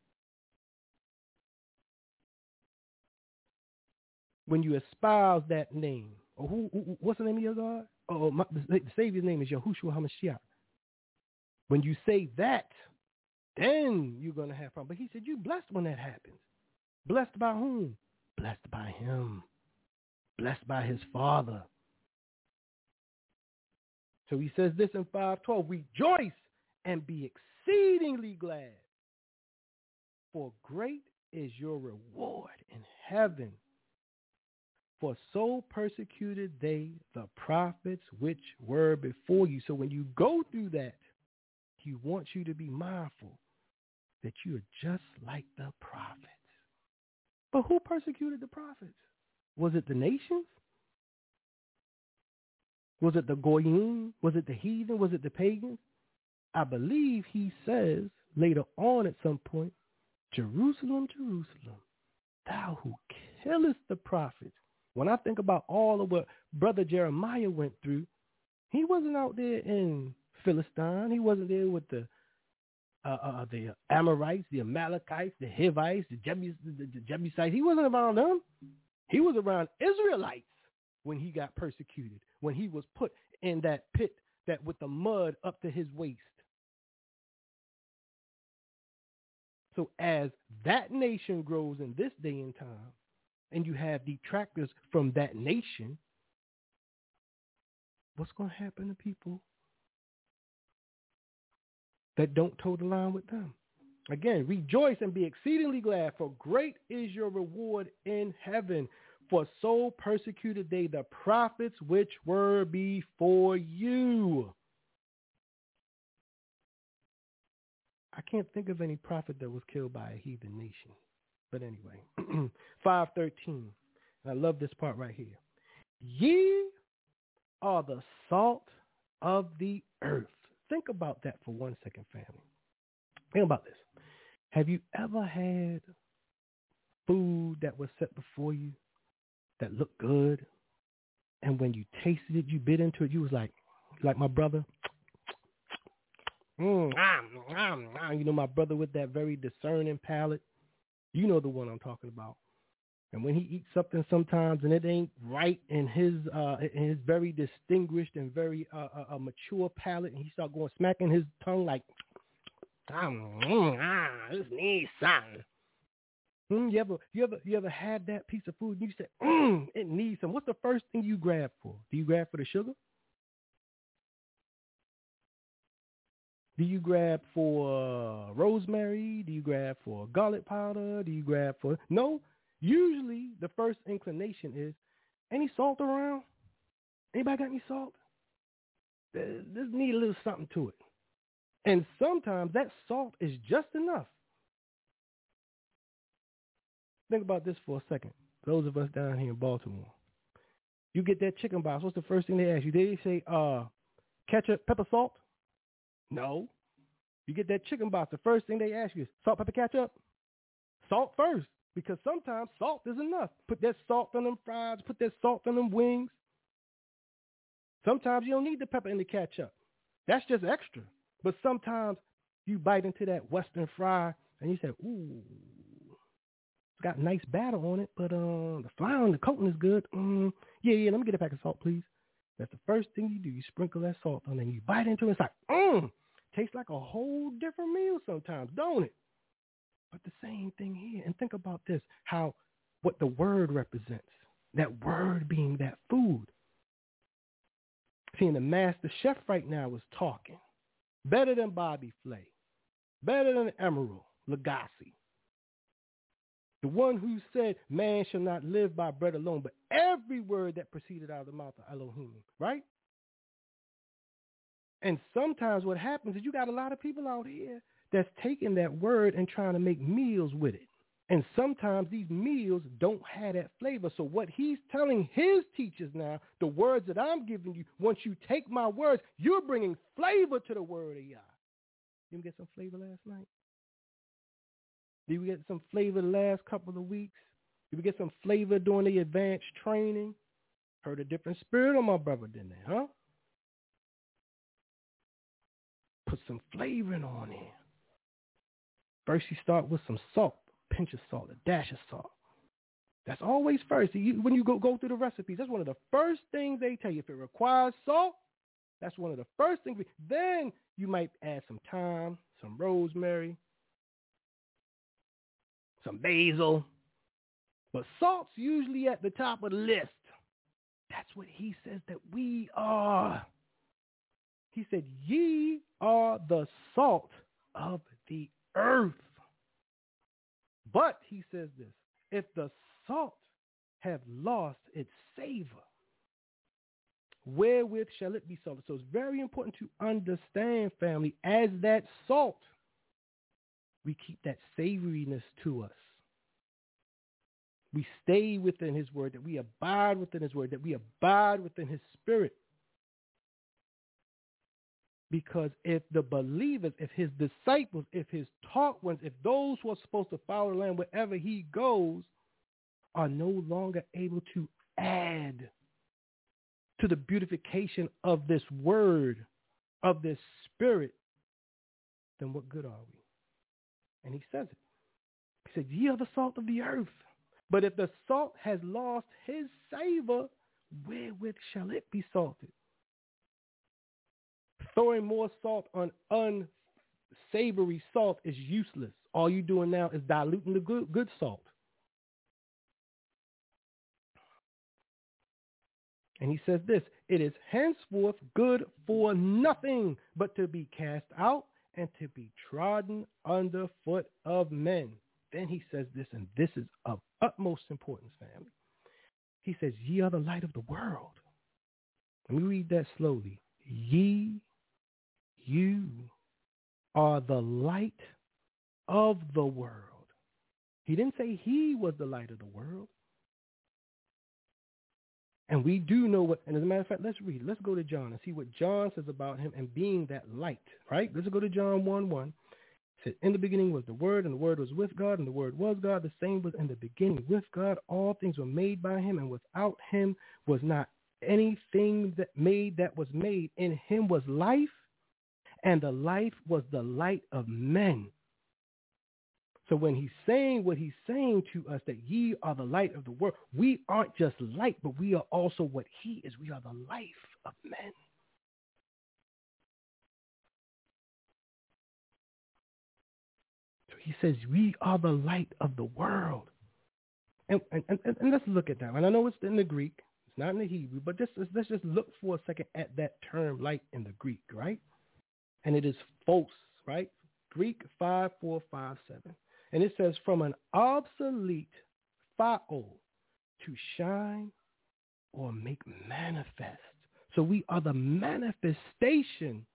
when you espouse that name, or who, who what's the name of your God? Oh, my, the Savior's name is Yahushua HaMashiach. When you say that, then you're going to have problems. But he said, you blessed when that happens. Blessed by whom? Blessed by him. Blessed by his Father. So he says this in five twelve, rejoice and be exceedingly glad, for great is your reward in heaven. For so persecuted they the prophets which were before you. So when you go through that, he wants you to be mindful that you are just like the prophets. But who persecuted the prophets? Was it the nations? Was it the Goyim? Was it the heathen? Was it the pagans? I believe he says later on at some point, Jerusalem, Jerusalem, thou who killest the prophets. When I think about all of what Brother Jeremiah went through, he wasn't out there in Philistine. He wasn't there with the uh, uh, the Amorites, the Amalekites, the Hivites, the, Jebus, the, the Jebusites. He wasn't around them. He was around Israelites when he got persecuted, when he was put in that pit that with the mud up to his waist. So as that nation grows in this day and time, and you have detractors from that nation, what's going to happen to people that don't toe the line with them? Again, rejoice and be exceedingly glad, for great is your reward in heaven. For so persecuted they the prophets which were before you. I can't think of any prophet that was killed by a heathen nation. But anyway, five thirteen. And I love this part right here. Ye are the salt of the earth. Think about that for one second, family. Think about this. Have you ever had food that was set before you that looked good, and when you tasted it, you bit into it, you was like, like my brother, mm, ah, ah, ah. You know, my brother with that very discerning palate, you know the one I'm talking about. And when he eats something sometimes and it ain't right in his uh, in his very distinguished and very uh, uh, mature palate, and he start going smacking his tongue like, ah, mm, ah this needs something. Mm, you ever you ever you ever had that piece of food and you say, mm, it needs some? What's the first thing you grab for? Do you grab for the sugar? Do you grab for uh, rosemary? Do you grab for garlic powder? Do you grab for no? Usually the first inclination is, any salt around? Anybody got any salt? This need a little something to it. And sometimes that salt is just enough. Think about this for a second. Those of us down here in Baltimore. You get that chicken box. What's the first thing they ask you? They say, uh, ketchup, pepper, salt? No. You get that chicken box. The first thing they ask you is salt, pepper, ketchup? Salt first. Because sometimes salt is enough. Put that salt on them fries. Put that salt on them wings. Sometimes you don't need the pepper and the ketchup. That's just extra. But sometimes you bite into that Western fry and you say, ooh, it's got nice batter on it, but uh, the flour and the coating is good. Mm, yeah, yeah, let me get a pack of salt, please. That's the first thing you do. You sprinkle that salt on it and you bite into it. It's like, mmm, tastes like a whole different meal sometimes, don't it? But the same thing here. And think about this, how what the word represents, that word being that food. Seeing the master chef right now is talking. Better than Bobby Flay. Better than Emeril Lagasse. The one who said, man shall not live by bread alone, but every word that proceeded out of the mouth of Elohim, right? And sometimes what happens is you got a lot of people out here that's taking that word and trying to make meals with it. And sometimes these meals don't have that flavor. So what he's telling his teachers now, the words that I'm giving you, once you take my words, you're bringing flavor to the word of Yah. You get some flavor last night? Did we get some flavor the last couple of weeks? Did we get some flavor during the advanced training? Heard a different spirit on my brother, didn't they, huh? Put some flavoring on it. First you start with some salt, a pinch of salt, a dash of salt. That's always first. You, when you go, go through the recipes, that's one of the first things they tell you. If it requires salt, that's one of the first things. We, then you might add some thyme, some rosemary, some basil. But salt's usually at the top of the list. That's what he says that we are. He said, ye are the salt of the earth. But he says this, if the salt have lost its savor, wherewith shall it be salted? So it's very important to understand, family, as that salt, we keep that savoriness to us. We stay within his word, that we abide within his word, that we abide within his spirit. Because if the believers, if his disciples, if his taught ones, if those who are supposed to follow the Lamb wherever he goes are no longer able to add to the beautification of this word, of this spirit, then what good are we? And he says it. He said, ye are the salt of the earth. But if the salt has lost his savor, wherewith shall it be salted? Throwing more salt on unsavory salt is useless. All you're doing now is diluting the good, good salt. And he says this, it is henceforth good for nothing but to be cast out and to be trodden under foot of men. Then he says this, and this is of utmost importance, family. He says, ye are the light of the world. Let me read that slowly. Ye, you are the light of the world. He didn't say he was the light of the world. And we do know what, and as a matter of fact, let's read. Let's go to John and see what John says about him and being that light, right? Let's go to John one one. It says, in the beginning was the Word, and the Word was with God, and the Word was God. The same was in the beginning with God. All things were made by him, and without him was not anything that made that was made. In him was life, and the life was the light of men. So when he's saying what he's saying to us, that ye are the light of the world, we aren't just light, but we are also what he is. We are the life of men. So he says, we are the light of the world. And, and, and, and let's look at that. And I know it's in the Greek. It's not in the Hebrew, but just, let's just look for a second at that term light in the Greek, right? And it is phos, right? Greek five four five seven. And it says, from an obsolete phao, to shine or make manifest. So we are the manifestation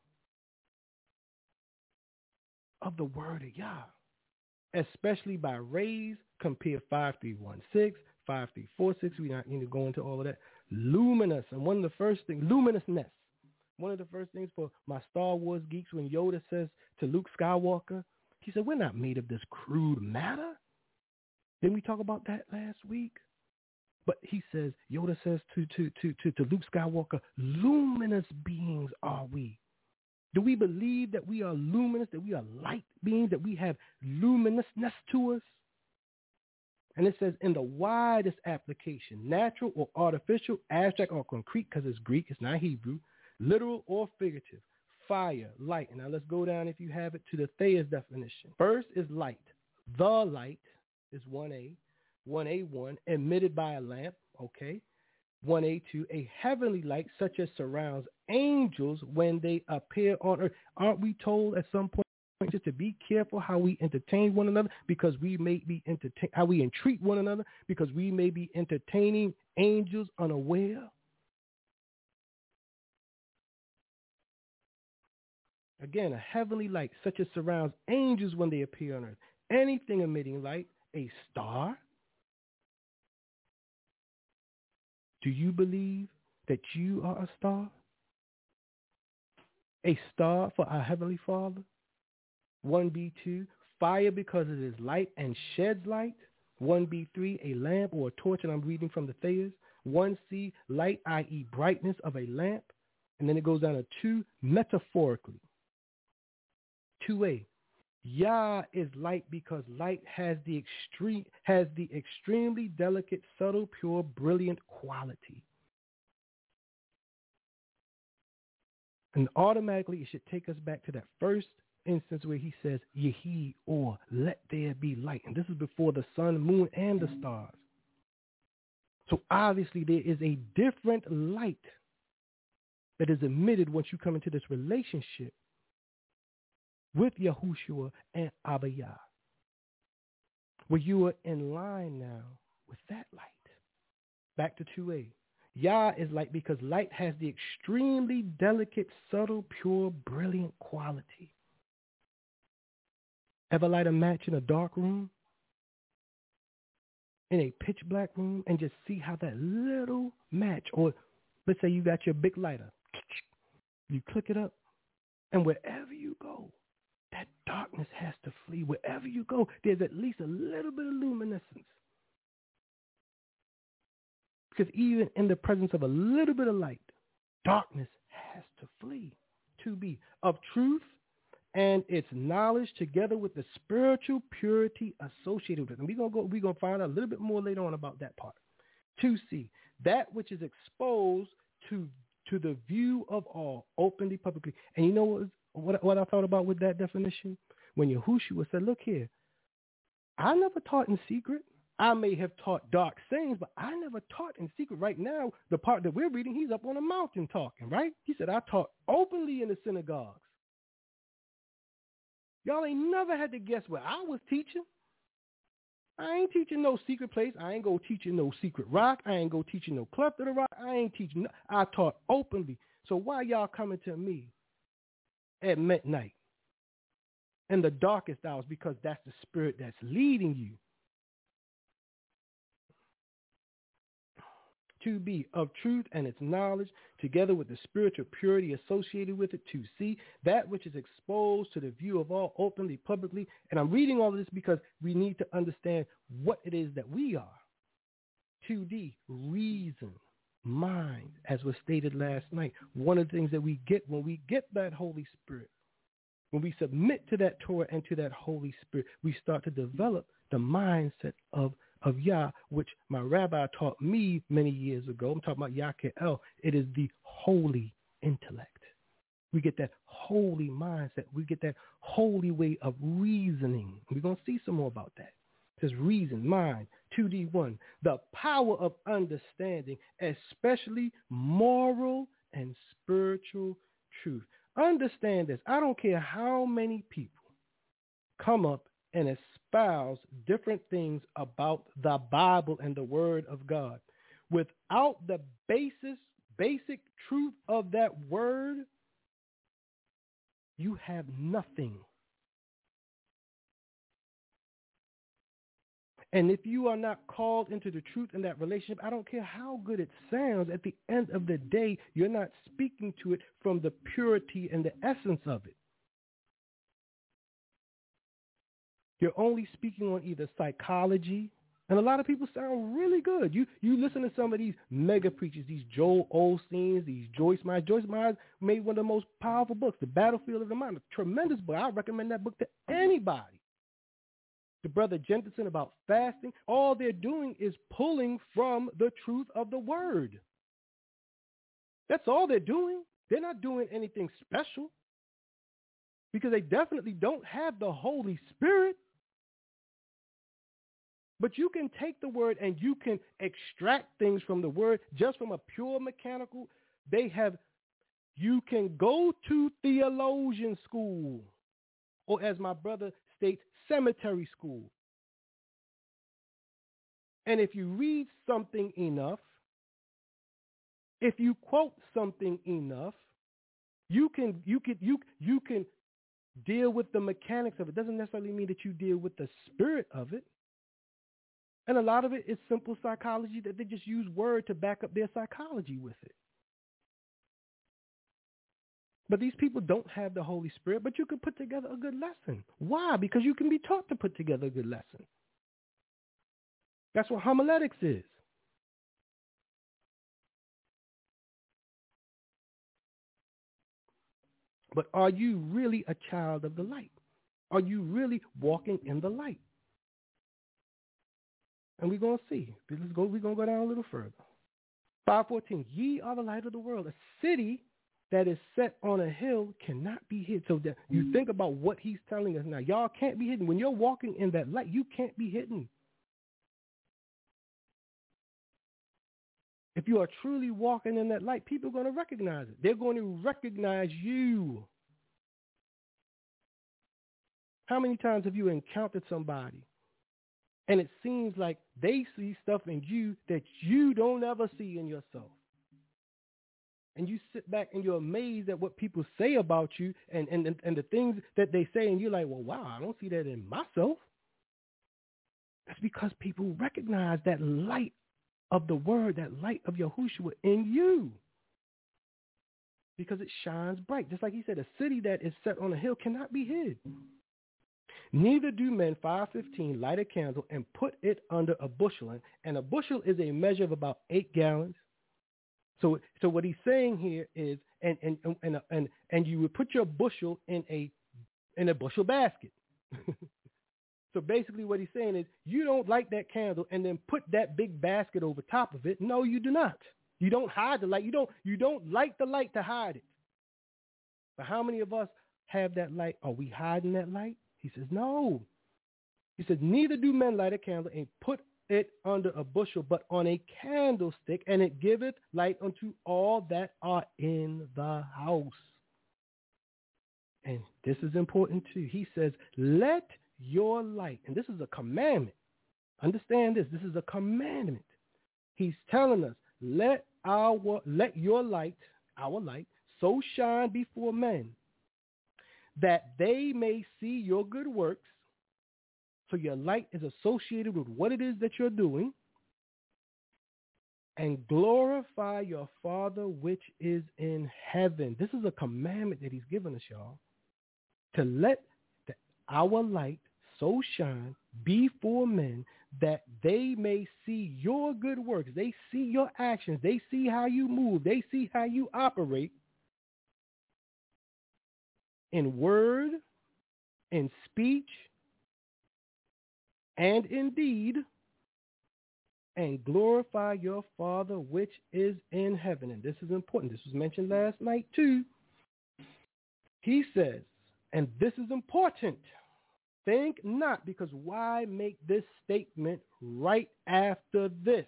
of the word of Yah, especially by rays. Compare five three one six, five three four six. We not need to go into all of that. Luminous. And one of the first things, luminousness. One of the first things for my Star Wars geeks, when Yoda says to Luke Skywalker, he said, we're not made of this crude matter. Didn't we talk about that last week? But he says, Yoda says to, to, to, to, to Luke Skywalker, luminous beings are we. Do we believe that we are luminous, that we are light beings, that we have luminousness to us? And it says in the widest application, natural or artificial, abstract or concrete, because it's Greek, it's not Hebrew, literal or figurative. Fire, light. And now let's go down, if you have it, to the Thayer's definition. First is light. The light is one A. one A one, emitted by a lamp. Okay. one A two, a heavenly light such as surrounds angels when they appear on earth. Aren't we told at some point just to be careful how we entertain one another, because we may be entertain how we entreat one another, because we may be entertaining angels unaware? Again, a heavenly light such as surrounds angels when they appear on earth. Anything emitting light, a star. Do you believe that you are a star? A star for our Heavenly Father. one B two, fire because it is light and sheds light. one B three, a lamp or a torch, and I'm reading from the Thayers. one C, light, that is brightness of a lamp. And then it goes down to two, metaphorically. two A, Yah is light because light has the extreme has the extremely delicate, subtle, pure, brilliant quality. And automatically it should take us back to that first instance where he says, Yehi, or let there be light. And this is before the sun, moon, and the stars. So obviously there is a different light that is emitted once you come into this relationship with Yahushua and Abba Yah, where you are in line now with that light. Back to two A. Yah is light because light has the extremely delicate, subtle, pure, brilliant quality. Ever light a match in a dark room? In a pitch black room, and just see how that little match, or let's say you got your big lighter, you click it up, And wherever you go, that darkness has to flee. Wherever you go, there's at least a little bit of luminescence. Because even in the presence of a little bit of light, darkness has to flee. To be of truth and its knowledge together with the spiritual purity associated with it. And we're going to go, we're going to find out a little bit more later on about that part. To see that which is exposed to to the view of all, openly, publicly. And you know what, what, what I thought about with that definition? When Yahushua said, look here, I never taught in secret. I may have taught dark sayings, but I never taught in secret. Right now, the part that we're reading, he's up on a mountain talking, right? He said, I taught openly in the synagogues. Y'all ain't never had to guess where I was teaching. I ain't teaching no secret place. I ain't go teaching no secret rock. I ain't go teaching no cleft of the rock. I ain't teaching. No, I taught openly. So why y'all coming to me at midnight in the darkest hours? Because that's the spirit that's leading you. To be of truth and its knowledge, together with the spiritual purity associated with it, to see that which is exposed to the view of all openly, publicly. And I'm reading all of this because we need to understand what it is that we are. two D, reason, mind, as was stated last night. One of the things that we get when we get that Holy Spirit, when we submit to that Torah and to that Holy Spirit, we start to develop the mindset of of Yah, which my rabbi taught me many years ago. I'm talking about Yah Ke'el. It is the holy intellect. We get that holy mindset. We get that holy way of reasoning. We're going to see some more about that. It says reason, mind, two D one, the power of understanding, especially moral and spiritual truth. Understand this. I don't care how many people come up and espouse different things about the Bible and the Word of God. Without the basis, basic truth of that word, you have nothing. And if you are not called into the truth in that relationship, I don't care how good it sounds, at the end of the day, you're not speaking to it from the purity and the essence of it. You're only speaking on either psychology, and a lot of people sound really good. You you listen to some of these mega preachers, these Joel Osteen, these Joyce Myers. Joyce Myers made one of the most powerful books, The Battlefield of the Mind, a tremendous book. I recommend that book to anybody. The brother Jensen about fasting, all they're doing is pulling from the truth of the word. That's all they're doing. They're not doing anything special because they definitely don't have the Holy Spirit. But you can take the word and you can extract things from the word just from a pure mechanical. They have, you can go to theologian school, or as my brother states, cemetery school. And if you read something enough, if you quote something enough, you can you can you you can deal with the mechanics of it. It doesn't necessarily mean that you deal with the spirit of it. And a lot of it is simple psychology that they just use word to back up their psychology with it. But these people don't have the Holy Spirit, but you can put together a good lesson. Why? Because you can be taught to put together a good lesson. That's what homiletics is. But are you really a child of the light? Are you really walking in the light? And we're going to see. Let's go, we're going to go down a little further. five fourteen, ye are the light of the world. A city that is set on a hill cannot be hid. So that you think about what he's telling us now. Y'all can't be hidden. When you're walking in that light, you can't be hidden. If you are truly walking in that light, people are going to recognize it. They're going to recognize you. How many times have you encountered somebody and it seems like they see stuff in you that you don't ever see in yourself? And you sit back and you're amazed at what people say about you and, and, and the things that they say, and you're like, well, wow, I don't see that in myself. That's because people recognize that light of the word, that light of Yahushua in you. because it shines bright. Just like he said, a city that is set on a hill cannot be hid. Neither do men, five fifteen, light a candle and put it under a bushel. And a bushel is a measure of about eight gallons. So so what he's saying here is, and and and and, and you would put your bushel in a in a bushel basket. So basically what he's saying is, you don't light that candle and then put that big basket over top of it. No, you do not. You don't hide the light. You don't you don't light the light to hide it. But how many of us have that light? Are we hiding that light? He says, no. He says, neither do men light a candle and put it under a bushel, but on a candlestick, and it giveth light unto all that are in the house. And this is important too. He says, let your light, and this is a commandment. Understand this. This is a commandment. He's telling us, let our let your light, our light, so shine before men that they may see your good works. So your light is associated with what it is that you're doing, and glorify your Father which is in heaven. This is a commandment that he's given us, y'all, to let the, our light so shine before men that they may see your good works. They see your actions. They see how you move. They see how you operate in word, in speech, and in deed, and glorify your Father which is in heaven. And this is important. This was mentioned last night too. He says, and this is important, think not, because why make this statement right after this?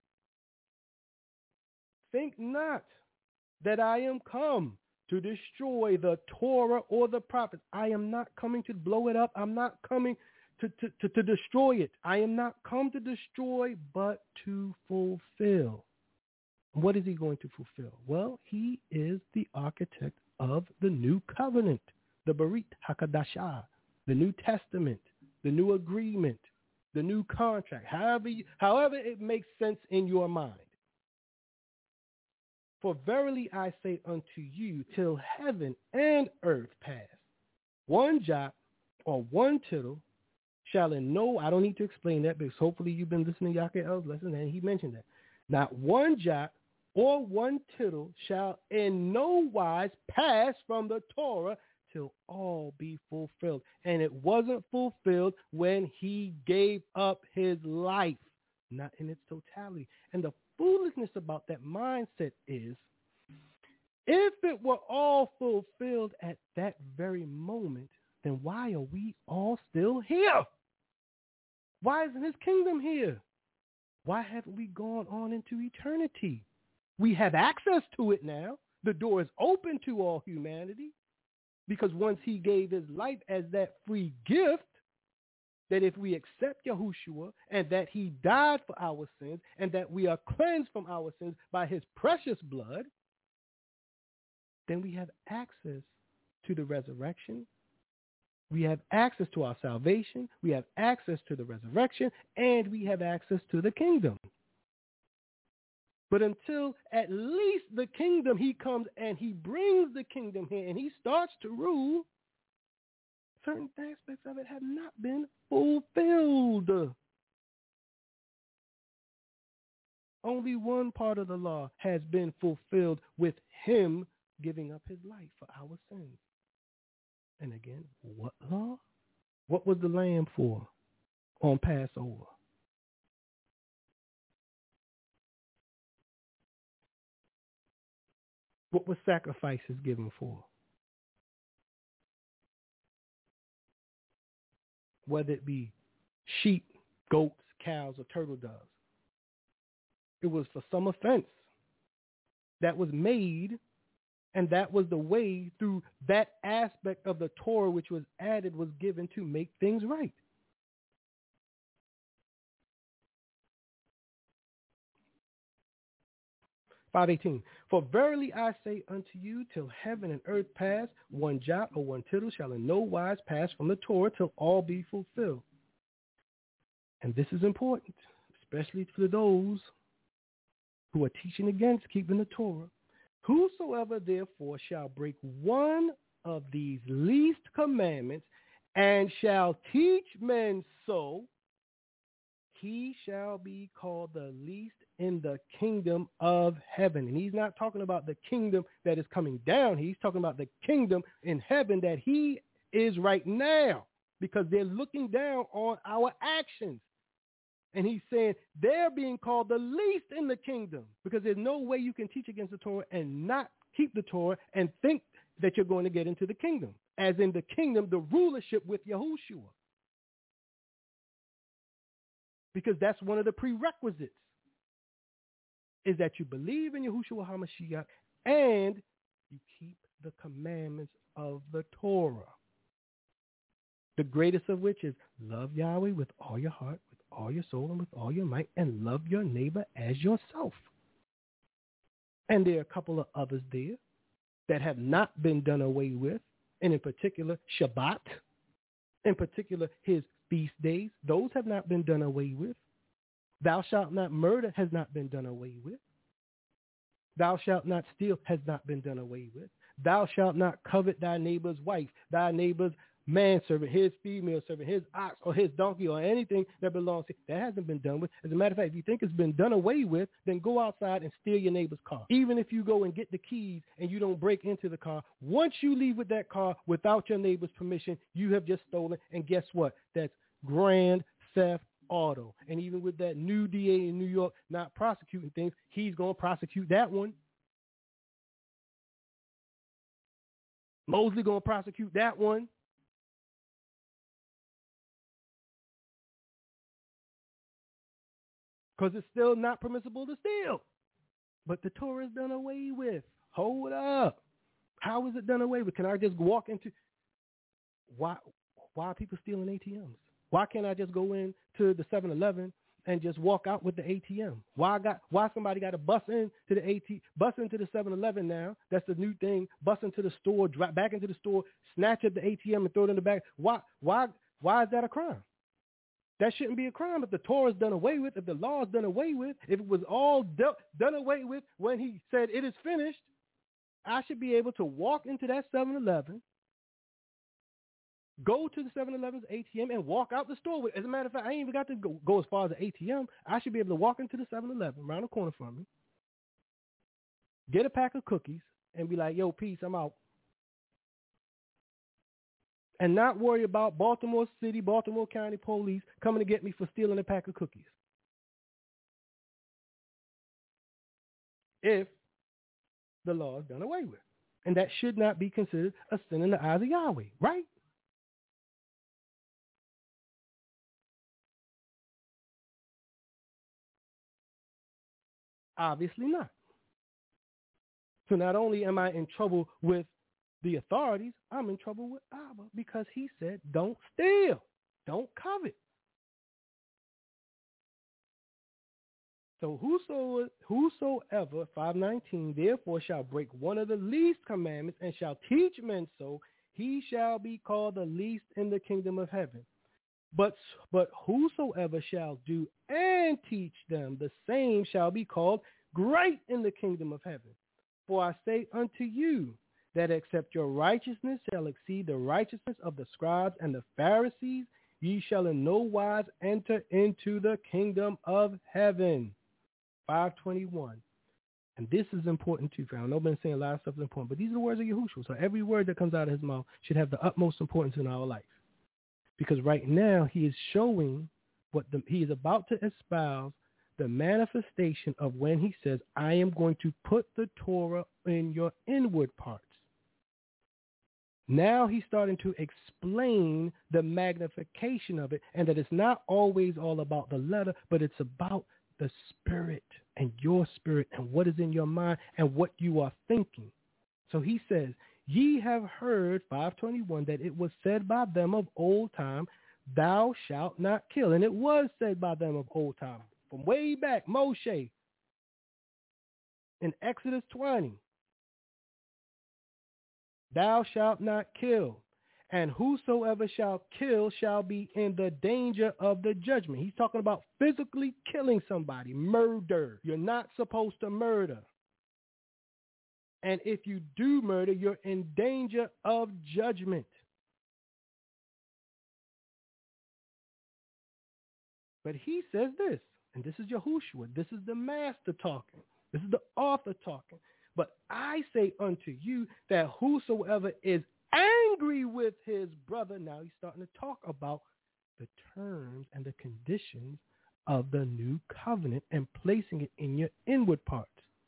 Think not that I am come to destroy the Torah or the prophets. I am not coming to blow it up. I'm not coming to, to, to, to destroy it. I am not come to destroy, but to fulfill. What is he going to fulfill? Well, he is the architect of the new covenant, the Berit HaKadashah, the New Testament, the new agreement, the new contract, however, you, however it makes sense in your mind. For verily I say unto you, till heaven and earth pass, one jot or one tittle shall in no, I don't need to explain that because hopefully you've been listening to Yakel's lesson and he mentioned that. Not one jot or one tittle shall in no wise pass from the Torah till all be fulfilled. And it wasn't fulfilled when he gave up his life, not in its totality. And the foolishness about that mindset is, if it were all fulfilled at that very moment, then why are we all still here? Why isn't his kingdom here? Why haven't we gone on into eternity? We have access to it now. The door is open to all humanity, because once he gave his life as that free gift, that if we accept Yahushua and that he died for our sins and that we are cleansed from our sins by his precious blood, then we have access to the resurrection. We have access to our salvation. We have access to the resurrection, and we have access to the kingdom. But until at least the kingdom, he comes and he brings the kingdom here and he starts to rule, certain aspects of it have not been fulfilled. Only one part of the law has been fulfilled, with him giving up his life for our sins. And again, what law? What was the lamb for on Passover? What were sacrifices given for? Whether it be sheep, goats, cows, or turtle doves. It was for some offense that was made, and that was the way through that aspect of the Torah which was added was given to make things right. five eighteen, for verily I say unto you, till heaven and earth pass, one jot or one tittle shall in no wise pass from the Torah till all be fulfilled. And this is important, especially for those who are teaching against keeping the Torah. Whosoever therefore shall break one of these least commandments and shall teach men so, he shall be called the least in the kingdom of heaven. And he's not talking about the kingdom that is coming down. He's talking about the kingdom in heaven that he is right now, because they're looking down on our actions. And he's saying they're being called the least in the kingdom, because there's no way you can teach against the Torah and not keep the Torah and think that you're going to get into the kingdom, as in the kingdom, the rulership with Yahushua. Because that's one of the prerequisites, is that you believe in Yahushua HaMashiach and you keep the commandments of the Torah. The greatest of which is love Yahweh with all your heart, with all your soul, and with all your might, and love your neighbor as yourself. And there are a couple of others there that have not been done away with, and in particular Shabbat, in particular his feast days. Those have not been done away with. Thou shalt not murder has not been done away with. Thou shalt not steal has not been done away with. Thou shalt not covet thy neighbor's wife, thy neighbor's manservant, his female servant, his ox or his donkey or anything that belongs to him. That hasn't been done with. As a matter of fact, if you think it's been done away with, then go outside and steal your neighbor's car. Even if you go and get the keys and you don't break into the car, once you leave with that car without your neighbor's permission, you have just stolen. And guess what? That's grand theft auto. And even with that new D A in New York not prosecuting things, he's going to prosecute that one. Mosley going to prosecute that one. Because it's still not permissible to steal. But the Torah is done away with. Hold up. How is it done away with? Can I just walk into... Why, why are people stealing A T Ms? Why can't I just go in to the seven eleven and just walk out with the A T M? Why got? Why somebody got to bust in to the A T, bust into the seven eleven now? That's the new thing. Bust into the store, drop back into the store, snatch up the A T M and throw it in the bag. Why? Why? Why is that a crime? That shouldn't be a crime if the Torah is done away with, if the law is done away with, if it was all do, done away with when he said it is finished. I should be able to walk into that seven eleven, go to the seven eleven's A T M and walk out the store with. As a matter of fact, I ain't even got to go, go as far as the A T M. I should be able to walk into the seven eleven around the corner from me, get a pack of cookies, and be like, yo, peace, I'm out. And not worry about Baltimore City, Baltimore County police coming to get me for stealing a pack of cookies. If the law is done away with. And that should not be considered a sin in the eyes of Yahweh, right? Obviously not. So not only am I in trouble with the authorities, I'm in trouble with Abba, because he said, don't steal, don't covet. So whoso, whosoever, five nineteen, therefore shall break one of the least commandments and shall teach men so, he shall be called the least in the kingdom of heaven. But, but whosoever shall do and teach them, the same shall be called great in the kingdom of heaven. For I say unto you, that except your righteousness shall exceed the righteousness of the scribes and the Pharisees, ye shall in no wise enter into the kingdom of heaven. five twenty-one. And this is important too, fam. I know I've been saying a lot of stuff is important, but these are the words of Yahushua. So every word that comes out of his mouth should have the utmost importance in our life. Because right now he is showing what the, he is about to espouse, the manifestation of when he says, I am going to put the Torah in your inward parts. Now he's starting to explain the magnification of it, and that it's not always all about the letter, but it's about the spirit and your spirit and what is in your mind and what you are thinking. So he says, ye have heard, five twenty-one, that it was said by them of old time, thou shalt not kill. And it was said by them of old time, from way back, Moshe, in Exodus twenty. Thou shalt not kill, and whosoever shall kill shall be in the danger of the judgment. He's talking about physically killing somebody, murder. You're not supposed to murder. And if you do murder, you're in danger of judgment. But he says this, and this is Yahushua. This is the master talking. This is the author talking. But I say unto you that whosoever is angry with his brother, now he's starting to talk about the terms and the conditions of the new covenant and placing it in your inward parts.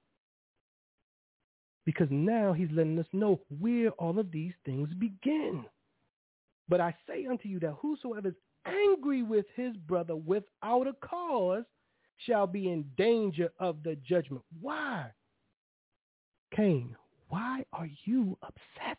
Because now he's letting us know where all of these things begin. But I say unto you that whosoever is angry with his brother without a cause shall be in danger of the judgment. Why? Cain, why are you upset?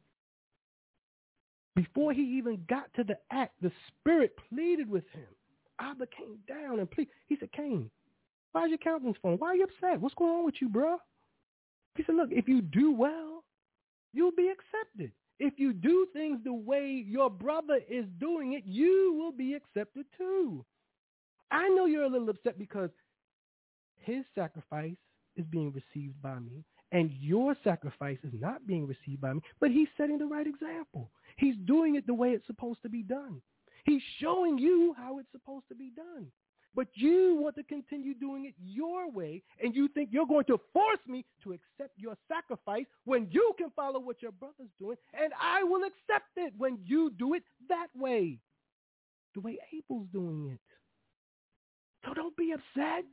Before he even got to the act, the Spirit pleaded with him. Abba came down and pleaded. He said, Cain, why is your countenance falling? Why are you upset? What's going on with you, bro? He said, look, if you do well, you'll be accepted. If you do things the way your brother is doing it, you will be accepted too. I know you're a little upset because his sacrifice is being received by me and your sacrifice is not being received by me, but he's setting the right example. He's doing it the way it's supposed to be done. He's showing you how it's supposed to be done. But you want to continue doing it your way, and you think you're going to force me to accept your sacrifice when you can follow what your brother's doing, and I will accept it when you do it that way, the way Abel's doing it. So don't be upset.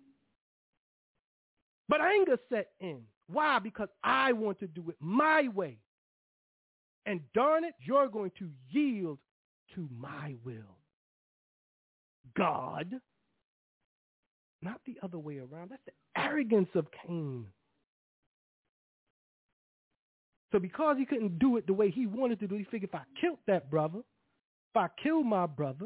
But anger set in. Why? Because I want to do it my way. And darn it, you're going to yield to my will. God. Not the other way around. That's the arrogance of Cain. So because he couldn't do it the way he wanted to do it, he figured if I killed that brother, if I killed my brother,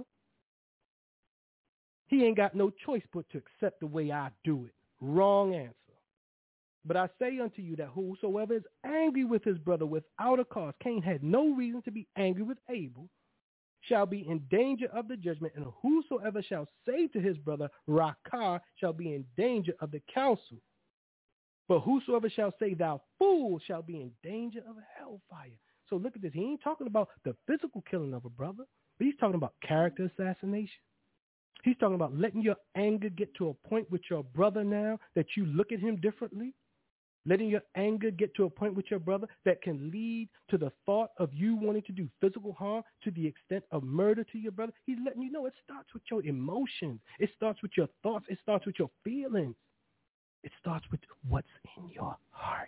he ain't got no choice but to accept the way I do it. Wrong answer. But I say unto you that whosoever is angry with his brother without a cause, Cain had no reason to be angry with Abel, shall be in danger of the judgment, and whosoever shall say to his brother, Rakah, shall be in danger of the council. But whosoever shall say, thou fool, shall be in danger of hellfire. So look at this. He ain't talking about the physical killing of a brother, but he's talking about character assassination. He's talking about letting your anger get to a point with your brother now that you look at him differently. Letting your anger get to a point with your brother that can lead to the thought of you wanting to do physical harm to the extent of murder to your brother. He's letting you know it starts with your emotions. It starts with your thoughts. It starts with your feelings. It starts with what's in your heart.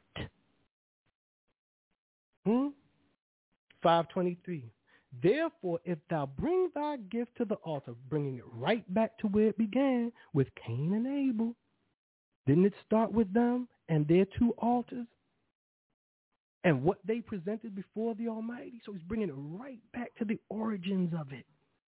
Hmm? five twenty-three. Therefore, if thou bring thy gift to the altar, bringing it right back to where it began with Cain and Abel, didn't it start with them and their two altars and what they presented before the Almighty? So he's bringing it right back to the origins of it.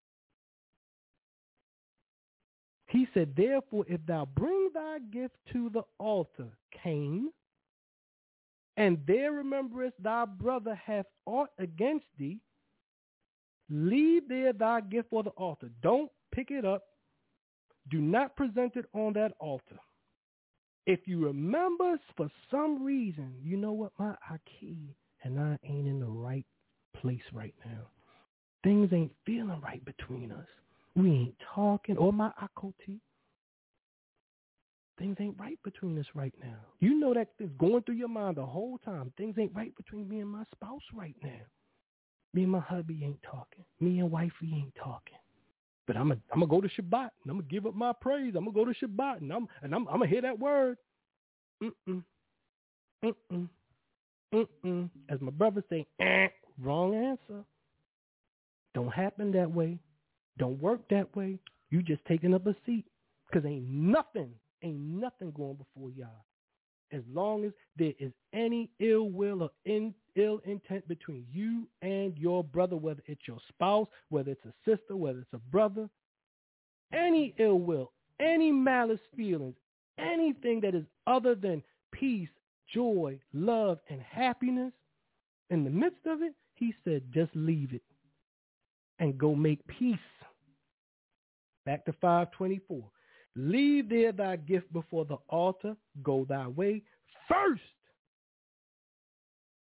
He said, therefore, if thou bring thy gift to the altar, Cain, and there rememberest thy brother hath aught against thee, leave there thy gift for the altar. Don't pick it up. Do not present it on that altar. If you remember for some reason, you know what, my Aki and I ain't in the right place right now. Things ain't feeling right between us. We ain't talking, or my Akoti. Things ain't right between us right now. You know that thing's going through your mind the whole time. Things ain't right between me and my spouse right now. Me and my hubby ain't talking. Me and wifey ain't talking. But I'm gonna I'm gonna go to Shabbat and I'm gonna give up my praise. I'm gonna go to Shabbat and I'm and I'm I'm gonna hear that word. Mm-mm. Mm-mm. Mm-mm. As my brother say, eh, wrong answer. Don't happen that way. Don't work that way. You just taking up a seat. Because ain't nothing, ain't nothing going before y'all. As long as there is any ill will or in, ill intent between you and your brother, whether it's your spouse, whether it's a sister, whether it's a brother, any ill will, any malice feelings, anything that is other than peace, joy, love, and happiness, in the midst of it, he said, just leave it and go make peace. Back to five twenty-four. Leave there thy gift before the altar. Go thy way. First,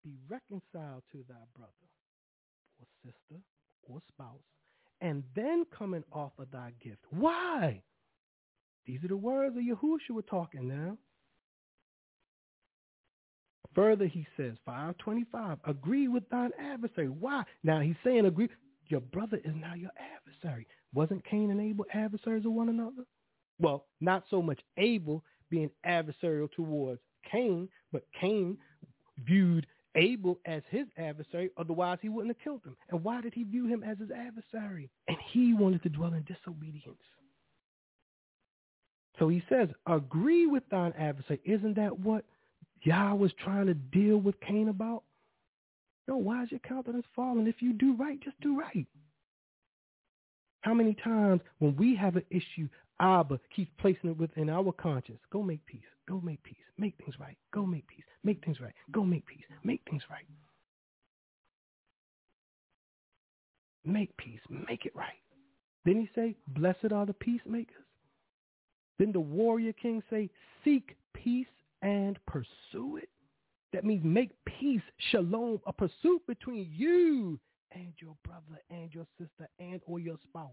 be reconciled to thy brother or sister or spouse, and then come and offer thy gift. Why? These are the words of Yahushua talking now. Further, he says, five twenty-five, agree with thine adversary. Why? Now he's saying agree. Your brother is now your adversary. Wasn't Cain and Abel adversaries of one another? Well, not so much Abel being adversarial towards Cain, but Cain viewed Abel as his adversary, otherwise he wouldn't have killed him. And why did he view him as his adversary? And he wanted to dwell in disobedience. So he says, agree with thine adversary. Isn't that what Yah was trying to deal with Cain about? No, why is your countenance falling? If you do right, just do right. How many times when we have an issue, Abba keeps placing it within our conscience. Go make peace. Go make peace. Make things right. Go make peace. Make things right. Go make peace. Make things right. Make peace. Make it right. Didn't he say, blessed are the peacemakers? Didn't the warrior king say, seek peace and pursue it? That means make peace, shalom, a pursuit between you and your brother and your sister and or your spouse.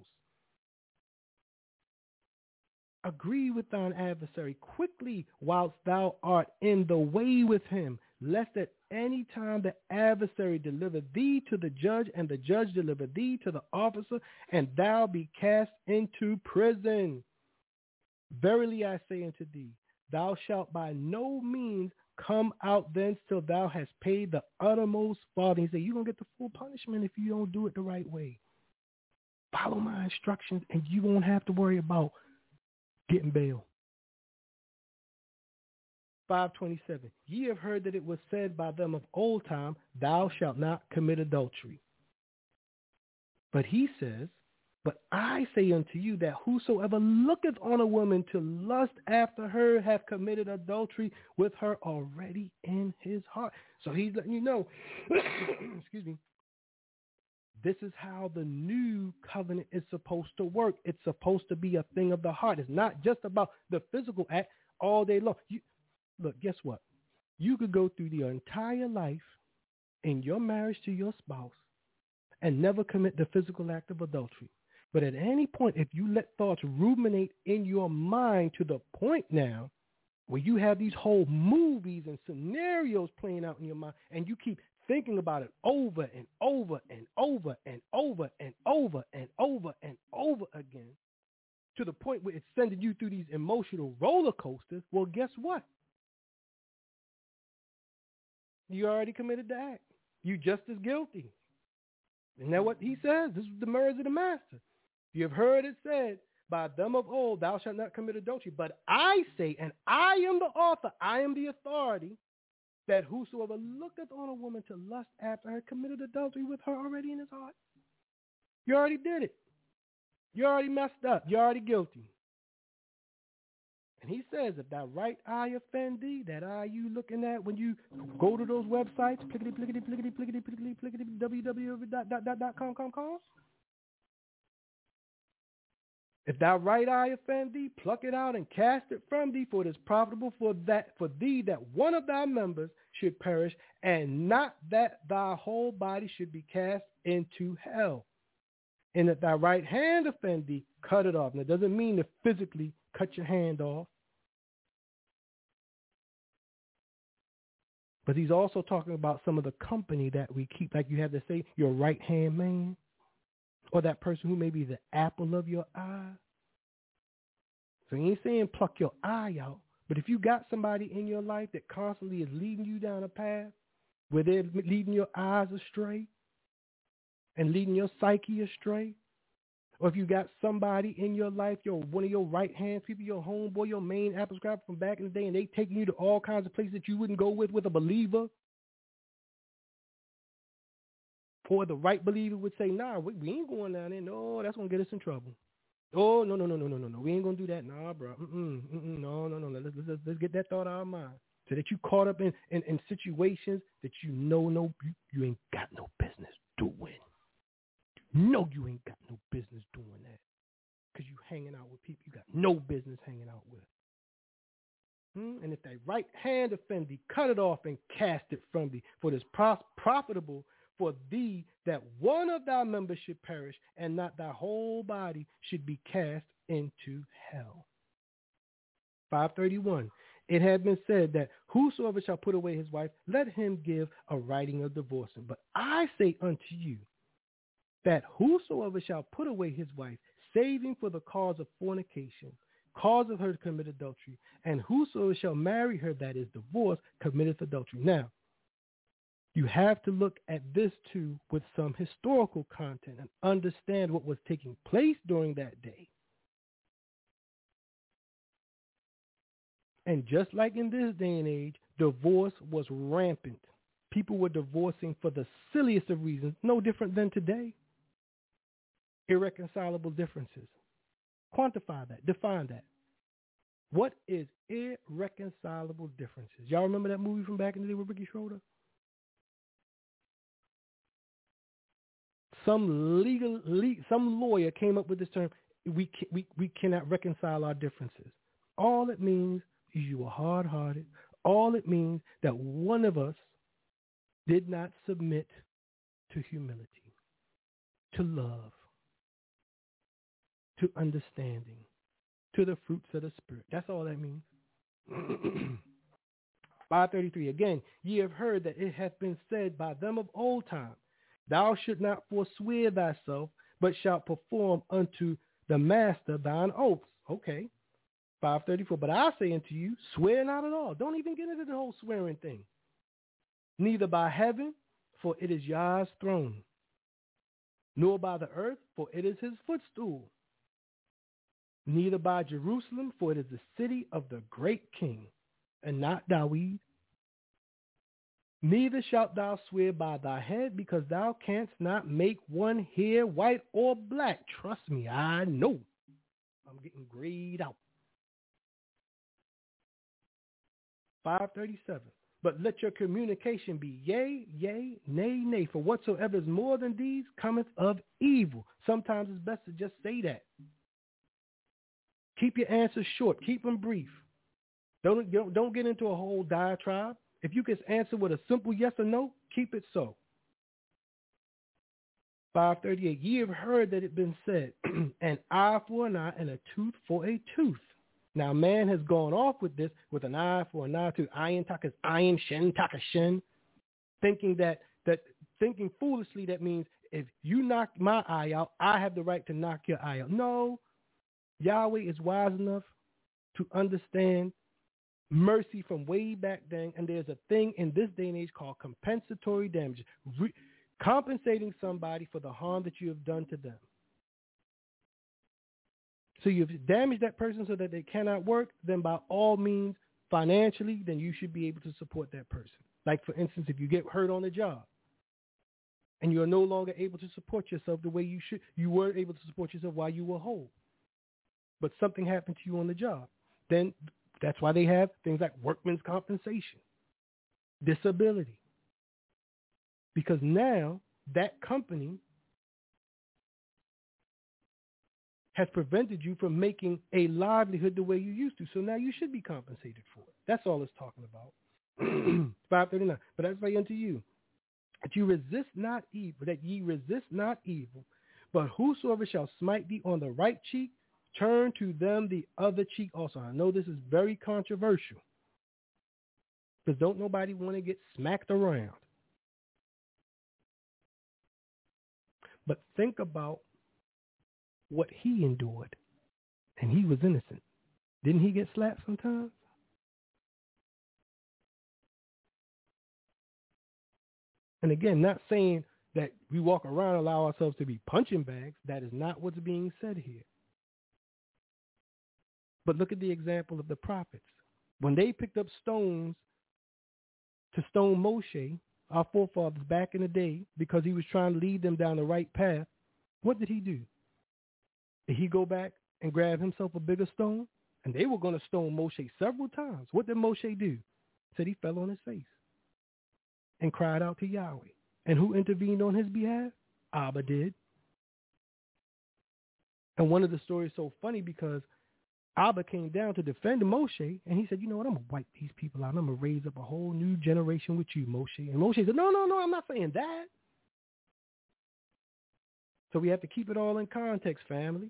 Agree with thine adversary quickly whilst thou art in the way with him, lest at any time the adversary deliver thee to the judge, and the judge deliver thee to the officer, and thou be cast into prison. Verily I say unto thee, thou shalt by no means come out thence till thou hast paid the uttermost farthing. He said, you're going to get the full punishment if you don't do it the right way. Follow my instructions and you won't have to worry about getting bail. five twenty-seven, ye have heard that it was said by them of old time, thou shalt not commit adultery. But he says, but I say unto you that whosoever looketh on a woman to lust after her hath committed adultery with her already in his heart. So he's letting you know, excuse me, this is how the new covenant is supposed to work. It's supposed to be a thing of the heart. It's not just about the physical act all day long. You, look, guess what? You could go through the entire life in your marriage to your spouse and never commit the physical act of adultery. But at any point, if you let thoughts ruminate in your mind to the point now where you have these whole movies and scenarios playing out in your mind, and you keep thinking about it over and over and over and over and over and over and over again, to the point where it's sending you through these emotional roller coasters, well, guess what? You already committed the act. You just as guilty. Isn't that what he says? This is the words of the master. You have heard it said by them of old, thou shalt not commit adultery. But I say, and I am the author, I am the authority, that whosoever looketh on a woman to lust after her committed adultery with her already in his heart. You already did it. You already messed up. You're already guilty. And he says, if that right eye offend thee, that eye you looking at when you go to those websites, plickety, plickety, plickety, plickety, plickety, plickety, www dot com, com, com. If thy right eye offend thee, pluck it out and cast it from thee, for it is profitable for that for thee that one of thy members should perish, and not that thy whole body should be cast into hell. And if thy right hand offend thee, cut it off. Now, it doesn't mean to physically cut your hand off. But he's also talking about some of the company that we keep, like you have to say, your right-hand man, or that person who may be the apple of your eye. So he ain't saying pluck your eye out, but if you got somebody in your life that constantly is leading you down a path where they're leading your eyes astray and leading your psyche astray, or if you got somebody in your life, your one of your right-hand people, your homeboy, your main apple scrapper from back in the day, and they taking you to all kinds of places that you wouldn't go with with a believer, or the right believer would say, nah, we, we ain't going down there. No, that's going to get us in trouble. Oh, no, no, no, no, no, no, no. We ain't going to do that. Nah, bro. Mm-mm, mm-mm, no, no, no. Let's, let's, let's get that thought out of our mind. So that you caught up in, in, in situations that you know no, you, you ain't got no business doing. No, you ain't got no business doing that. Because you hanging out with people you got no business hanging out with. Hmm? And if thy right hand offend thee, cut it off and cast it from thee. For it is pros- profitable for thee that one of thy members should perish, and not thy whole body should be cast into hell. five thirty-one. It had been said that whosoever shall put away his wife, let him give a writing of divorcing. But I say unto you that whosoever shall put away his wife, saving for the cause of fornication, cause of her to commit adultery, and whosoever shall marry her that is divorced, committeth adultery. Now, you have to look at this too with some historical content and understand what was taking place during that day. And just like in this day and age, divorce was rampant. People were divorcing for the silliest of reasons, no different than today. Irreconcilable differences. Quantify that. Define that. What is irreconcilable differences? Y'all remember that movie from back in the day with Ricky Schroeder? Some legal, le- some lawyer came up with this term. We, ca- we we cannot reconcile our differences. All it means is you were hard-hearted. All it means that one of us did not submit to humility, to love, to understanding, to the fruits of the Spirit. That's all that means. five thirty-three. Again, ye have heard that it hath been said by them of old time, thou shalt not forswear thyself, but shalt perform unto the master thine oaths. Okay. five thirty-four. But I say unto you, swear not at all. Don't even get into the whole swearing thing. Neither by heaven, for it is Yah's throne, nor by the earth, for it is his footstool. Neither by Jerusalem, for it is the city of the great king, and not Dawid. Neither shalt thou swear by thy head, because thou canst not make one hair white or black. Trust me, I know. I'm getting grayed out. five thirty-seven. But let your communication be yea, yea, nay, nay. For whatsoever is more than these cometh of evil. Sometimes it's best to just say that. Keep your answers short. Keep them brief. Don't, don't, don't get into a whole diatribe. If you can answer with a simple yes or no, keep it so. five thirty-eight. Ye have heard that it been said, an eye for an eye and a tooth for a tooth. Now, man has gone off with this, with an eye for an eye, to iron takas iron, shen taka shen, thinking that, that, thinking foolishly that means if you knock my eye out, I have the right to knock your eye out. No, Yahweh is wise enough to understand mercy from way back then, and there's a thing in this day and age called compensatory damage, re- compensating somebody for the harm that you have done to them. So you've damaged that person so that they cannot work, then by all means, financially, then you should be able to support that person. Like, for instance, if you get hurt on the job and you are no longer able to support yourself the way you should, you were able to support yourself while you were whole, but something happened to you on the job, then that's why they have things like workman's compensation, disability. Because now that company has prevented you from making a livelihood the way you used to. So now you should be compensated for it. That's all it's talking about. five thirty-nine. But I say unto you, that you resist not evil, that ye resist not evil, but whosoever shall smite thee on the right cheek, turn to them the other cheek also. I know this is very controversial, because don't nobody want to get smacked around. But think about what he endured, and he was innocent. Didn't he get slapped sometimes? And again, not saying that we walk around and allow ourselves to be punching bags. That is not what's being said here. But look at the example of the prophets. When they picked up stones to stone Moshe, our forefathers back in the day, because he was trying to lead them down the right path, what did he do? Did he go back and grab himself a bigger stone? And they were going to stone Moshe several times. What did Moshe do? Said he fell on his face and cried out to Yahweh. And who intervened on his behalf? Abba did. And one of the stories is so funny because Abba came down to defend Moshe, and he said, you know what, I'm going to wipe these people out. I'm going to raise up a whole new generation with you, Moshe. And Moshe said, no, no, no, I'm not saying that. So we have to keep it all in context, family.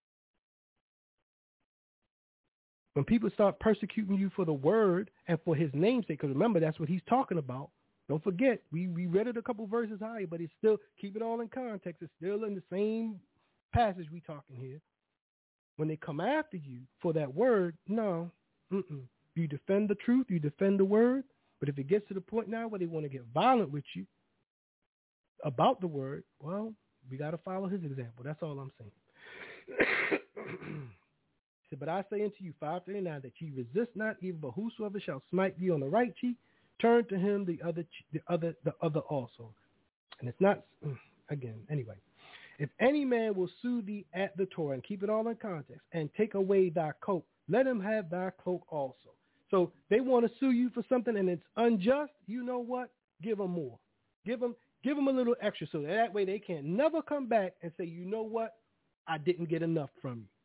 When people start persecuting you for the word and for his namesake, because remember, that's what he's talking about. Don't forget, we, we read it a couple verses higher, but it's still, keep it all in context. It's still in the same passage we talking here. When they come after you for that word, no, mm-mm. You defend the truth, you defend the word, but if it gets to the point now where they want to get violent with you about the word, well, we got to follow his example. That's all I'm saying. He said, but I say unto you, five thirty-nine, that ye resist not evil, but whosoever shall smite thee on the right cheek, turn to him the other, the other, the other also. And it's not, again, anyway. If any man will sue thee at the Torah, and keep it all in context, and take away thy coat, let him have thy cloak also. So they want to sue you for something and it's unjust. You know what? Give them more. Give them, give them a little extra so that way they can never come back and say, you know what? I didn't get enough from you.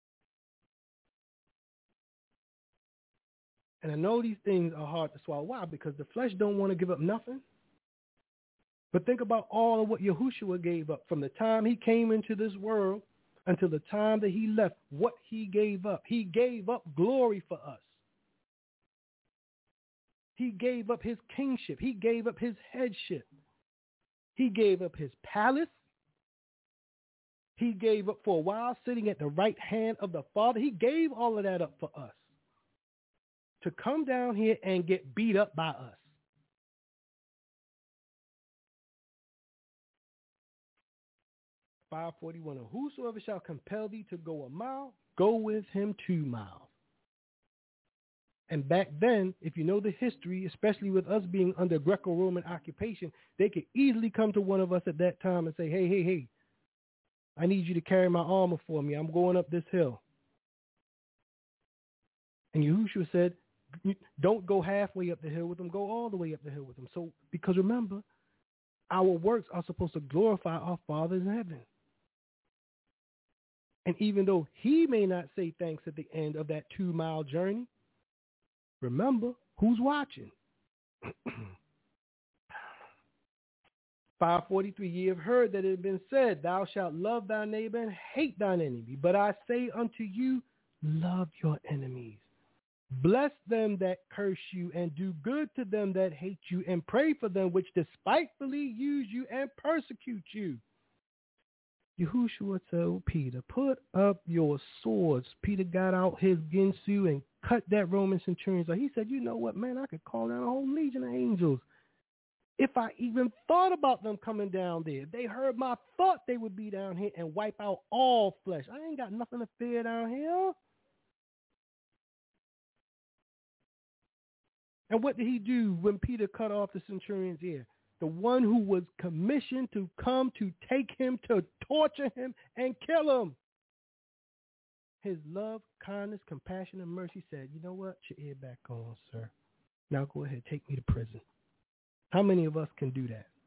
And I know these things are hard to swallow. Why? Because the flesh don't want to give up nothing. But think about all of what Yahushua gave up from the time he came into this world until the time that he left, what he gave up. He gave up glory for us. He gave up his kingship. He gave up his headship. He gave up his palace. He gave up for a while sitting at the right hand of the Father. He gave all of that up for us to come down here and get beat up by us. five forty-one, and whosoever shall compel thee to go a mile, go with him two miles. And back then, if you know the history, especially with us being under Greco-Roman occupation, they could easily come to one of us at that time and say, hey, hey, hey, I need you to carry my armor for me. I'm going up this hill. And Yahushua said, don't go halfway up the hill with them, go all the way up the hill with them. So, because remember, our works are supposed to glorify our Father in heaven. And even though he may not say thanks at the end of that two-mile journey, remember who's watching. five forty-three, ye have heard that it has been said, thou shalt love thy neighbor and hate thine enemy. But I say unto you, love your enemies. Bless them that curse you, and do good to them that hate you, and pray for them which despitefully use you and persecute you. Yahushua told Peter, put up your swords. Peter got out his Ginsu and cut that Roman centurion. So he said, you know what, man, I could call down a whole legion of angels. If I even thought about them coming down there, if they heard my thought, they would be down here and wipe out all flesh. I ain't got nothing to fear down here. And what did he do when Peter cut off the centurion's ear? The one who was commissioned to come to take him, to torture him, and kill him. His love, kindness, compassion, and mercy said, you know what? Put your ear back on, sir. Now go ahead, take me to prison. How many of us can do that?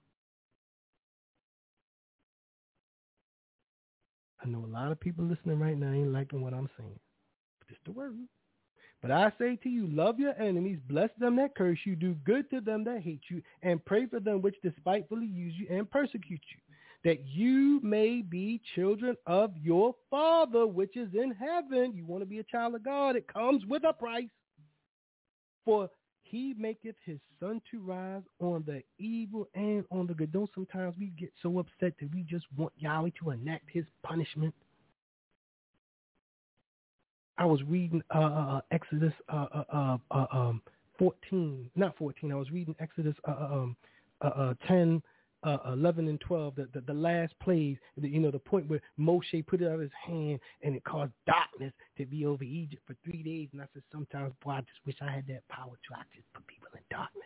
I know a lot of people listening right now ain't liking what I'm saying. But it's the word. But I say to you, love your enemies, bless them that curse you, do good to them that hate you, and pray for them which despitefully use you and persecute you, that you may be children of your Father which is in heaven. You want to be a child of God, it comes with a price. For he maketh his sun to rise on the evil and on the good. Don't sometimes we get so upset that we just want Yahweh to enact his punishment. I was reading uh, uh, Exodus uh, uh, uh, uh, um, fourteen, not fourteen. I was reading Exodus uh, um, uh, uh, ten, uh, eleven, and twelve, the, the, the last plague, the, you know, the point where Moshe put it out of his hand and it caused darkness to be over Egypt for three days. And I said, sometimes, boy, I just wish I had that power to. I just put people in darkness.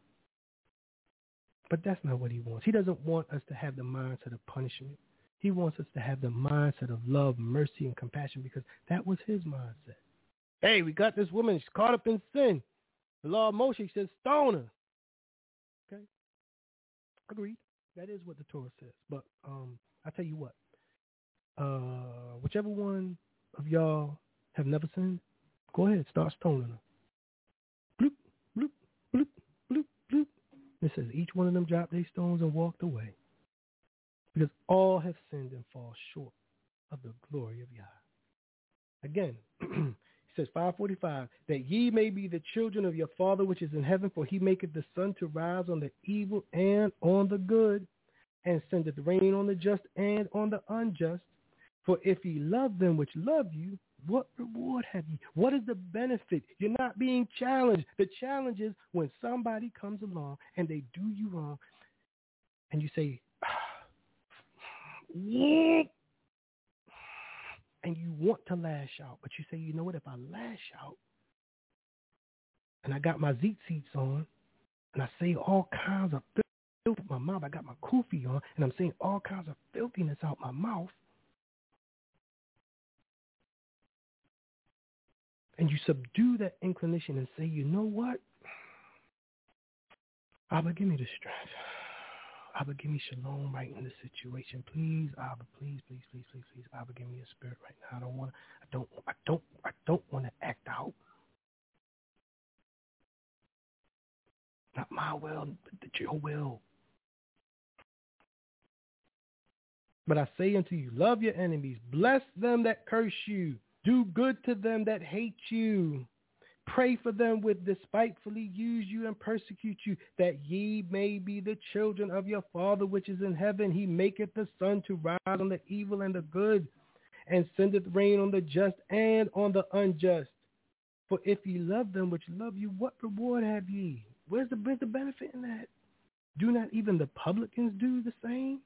But that's not what he wants. He doesn't want us to have the mindset of punishment. He wants us to have the mindset of love, mercy, and compassion, because that was his mindset. Hey, we got this woman. She's caught up in sin. The law of Moshe says stone her. Okay? Agreed. That is what the Torah says. But um, I tell you what. Uh, whichever one of y'all have never sinned? Go ahead, start stoning them. Bloop, bloop, bloop, bloop, bloop. It says each one of them dropped their stones and walked away. Because all have sinned and fall short of the glory of Yah. Again, he says five forty-five, that ye may be the children of your Father which is in heaven, for he maketh the sun to rise on the evil and on the good, and sendeth rain on the just and on the unjust. For if ye love them which love you, what reward have ye? What is the benefit? You're not being challenged. The challenge is when somebody comes along and they do you wrong, and you say, what? And you want to lash out, but you say, you know what, if I lash out, and I got my zeet seats on, and I say all kinds of filth with my mouth, I got my kufi on, and I'm saying all kinds of filthiness out my mouth, and you subdue that inclination and say, you know what? Abba, give me the strength. Abba, give me shalom right in this situation. Please, Abba, please, please, please, please, please. Abba, give me a spirit right now. I don't want to, I don't, I don't, I don't want to act out. Not my will, but your will. But I say unto you, love your enemies. Bless them that curse you. Do good to them that hate you. Pray for them which despitefully use you and persecute you, that ye may be the children of your Father which is in heaven. He maketh the sun to rise on the evil and the good, and sendeth rain on the just and on the unjust. For if ye love them which love you, what reward have ye? Where's the, where's the benefit in that? Do not even the publicans do the same?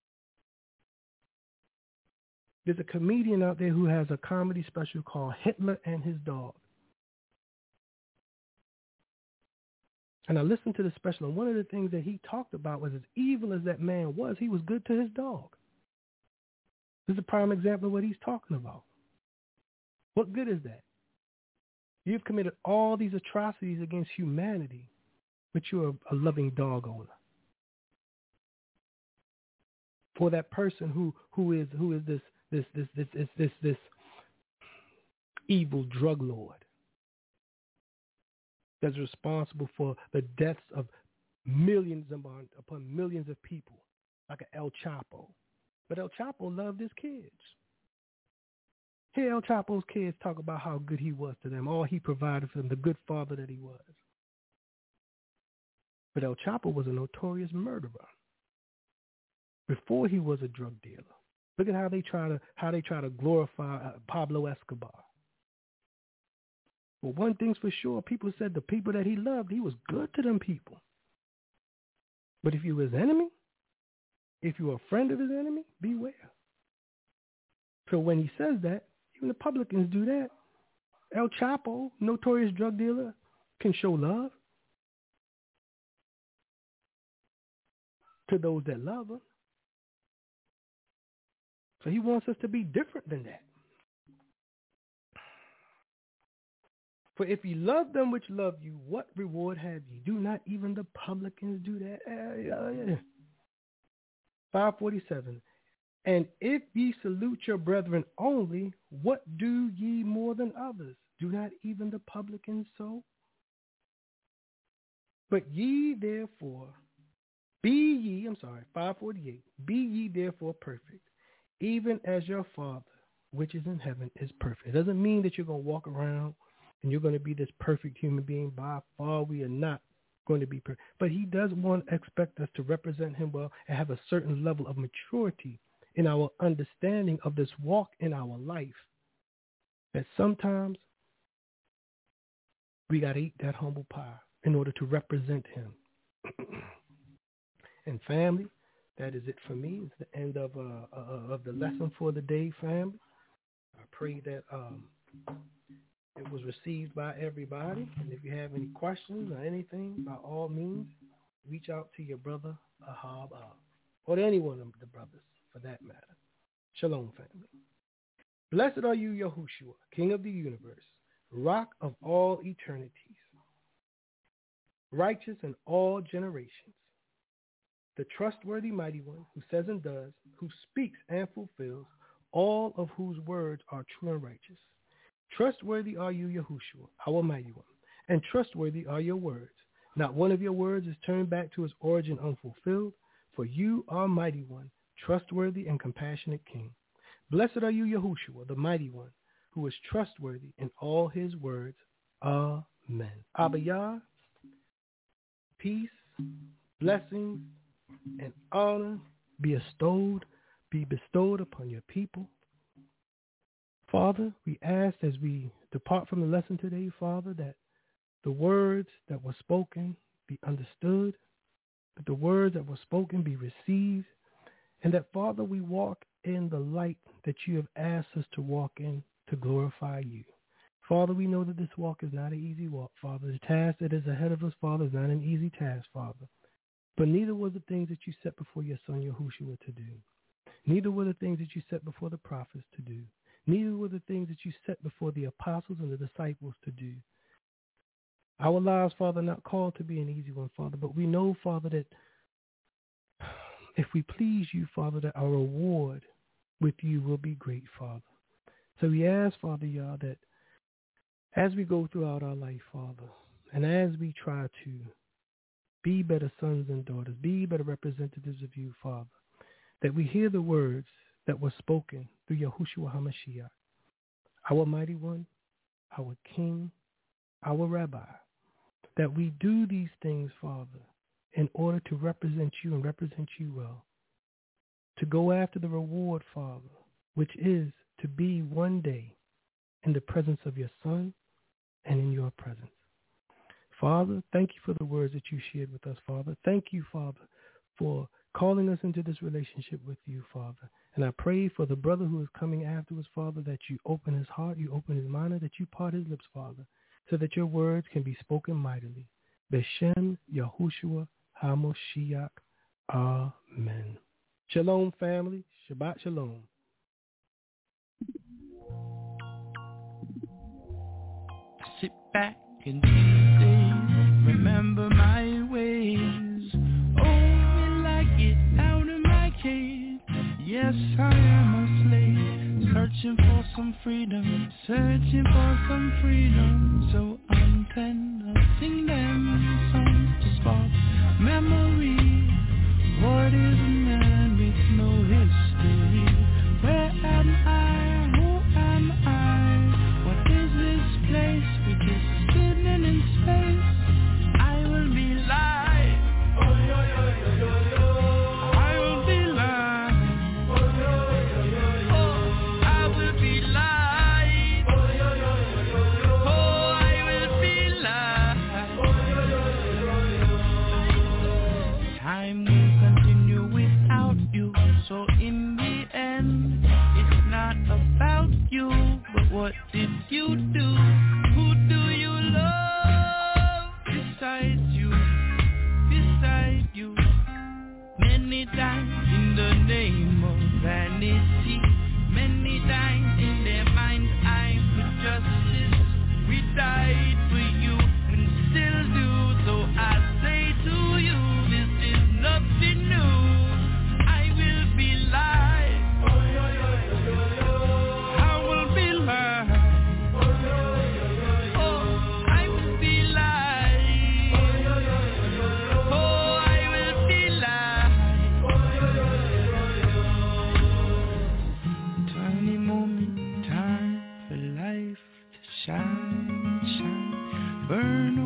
There's a comedian out there who has a comedy special called Hitler and His Dog. And I listened to the special, and one of the things that he talked about was as evil as that man was, he was good to his dog. This is a prime example of what he's talking about. What good is that? You've committed all these atrocities against humanity, but you're a, a loving dog owner. For that person who, who is who is this this this this this this, this evil drug lord that's responsible for the deaths of millions upon, upon millions of people, like an El Chapo. But El Chapo loved his kids. Hear El Chapo's kids talk about how good he was to them, all he provided for them, the good father that he was. But El Chapo was a notorious murderer before he was a drug dealer. Look at how they try to how they try to glorify uh, Pablo Escobar. Well, one thing's for sure, people said the people that he loved, he was good to them people. But if you were his enemy, if you were a friend of his enemy, beware. So when he says that, even the publicans do that. El Chapo, notorious drug dealer, can show love to those that love him. So he wants us to be different than that. For if ye love them which love you, what reward have ye? Do not even the publicans do that? Uh, uh, five forty-seven. And if ye salute your brethren only, what do ye more than others? Do not even the publicans so? But ye therefore, be ye, I'm sorry, five forty-eight. Be ye therefore perfect, even as your Father, which is in heaven, is perfect. It doesn't mean that you're going to walk around and you're going to be this perfect human being. By far, we are not going to be perfect. But he does want to expect us to represent him well and have a certain level of maturity in our understanding of this walk in our life. That sometimes we got to eat that humble pie in order to represent him. And family, that is it for me. It's the end of uh, uh, of the lesson for the day, family. I pray that um, it was received by everybody. And if you have any questions or anything, by all means, reach out to your brother, Ahab, uh, or to any one of the brothers, for that matter. Shalom, family. Blessed are you, Yahushua, King of the universe, Rock of all eternities, righteous in all generations, the trustworthy mighty one who says and does, who speaks and fulfills, all of whose words are true and righteous. Trustworthy are you, Yahushua, our mighty one, and trustworthy are your words. Not one of your words is turned back to its origin unfulfilled, for you are mighty one, trustworthy and compassionate King. Blessed are you, Yahushua, the mighty one, who is trustworthy in all his words. Amen. Abba Yah, peace, blessings, and honor be bestowed, be bestowed upon your people. Father, we ask as we depart from the lesson today, Father, that the words that were spoken be understood, that the words that were spoken be received, and that, Father, we walk in the light that you have asked us to walk in to glorify you. Father, we know that this walk is not an easy walk, Father. The task that is ahead of us, Father, is not an easy task, Father. But neither were the things that you set before your son, Yahushua, to do. Neither were the things that you set before the prophets to do. Neither were the things that you set before the apostles and the disciples to do. Our lives, Father, are not called to be an easy one, Father, but we know, Father, that if we please you, Father, that our reward with you will be great, Father. So we ask, Father, Yah, that as we go throughout our life, Father, and as we try to be better sons and daughters, be better representatives of you, Father, that we hear the words that were spoken through Yahushua HaMashiach, our mighty one, our King, our Rabbi, that we do these things, Father, in order to represent you and represent you well, to go after the reward, Father, which is to be one day in the presence of your Son and in your presence. Father, thank you for the words that you shared with us, Father. Thank you, Father, for calling us into this relationship with you, Father. And I pray for the brother who is coming after us, Father, that you open his heart, you open his mind, and that you part his lips, Father, so that your words can be spoken mightily. Beshem Yahushua HaMoshiach. Amen. Shalom, family. Shabbat shalom. Sit back and stay. Remember my ways. Oh, will I get out of my cave? Yes, I am a slave, searching for some freedom, searching for some freedom. So I'm sing them songs to spark memory. What is a man with no history? Where am I? Who am I? What is this place? We're just spinning in space. I will be live. Oh, yo, yo, yo, yo, yo. I will be live. Oh, yo, yo, yo, yo. Oh, I will be live. Oh, yo, yo, yo, yo, yo. Oh, I will be live. Oh, yo, yo, yo, yo, yo. Time will continue without you. So in the end, it's not about you, but what did you do? Who do you love besides you? Beside you. Many times in the name of vanity, many times in their mind's eye with justice, we died for you and still do. So I say to you, this is nothing new. I will be live. Oh, yo, yo, yo, yo, yo. I will be live. Oh, yo, yo, yo, yo. Oh, I will be live. Oh, yo, yo, yo, yo, yo. Oh, I will be live. Oh, yo, yo, yo, yo, yo. Tiny moment, time for life to shine, shine, burn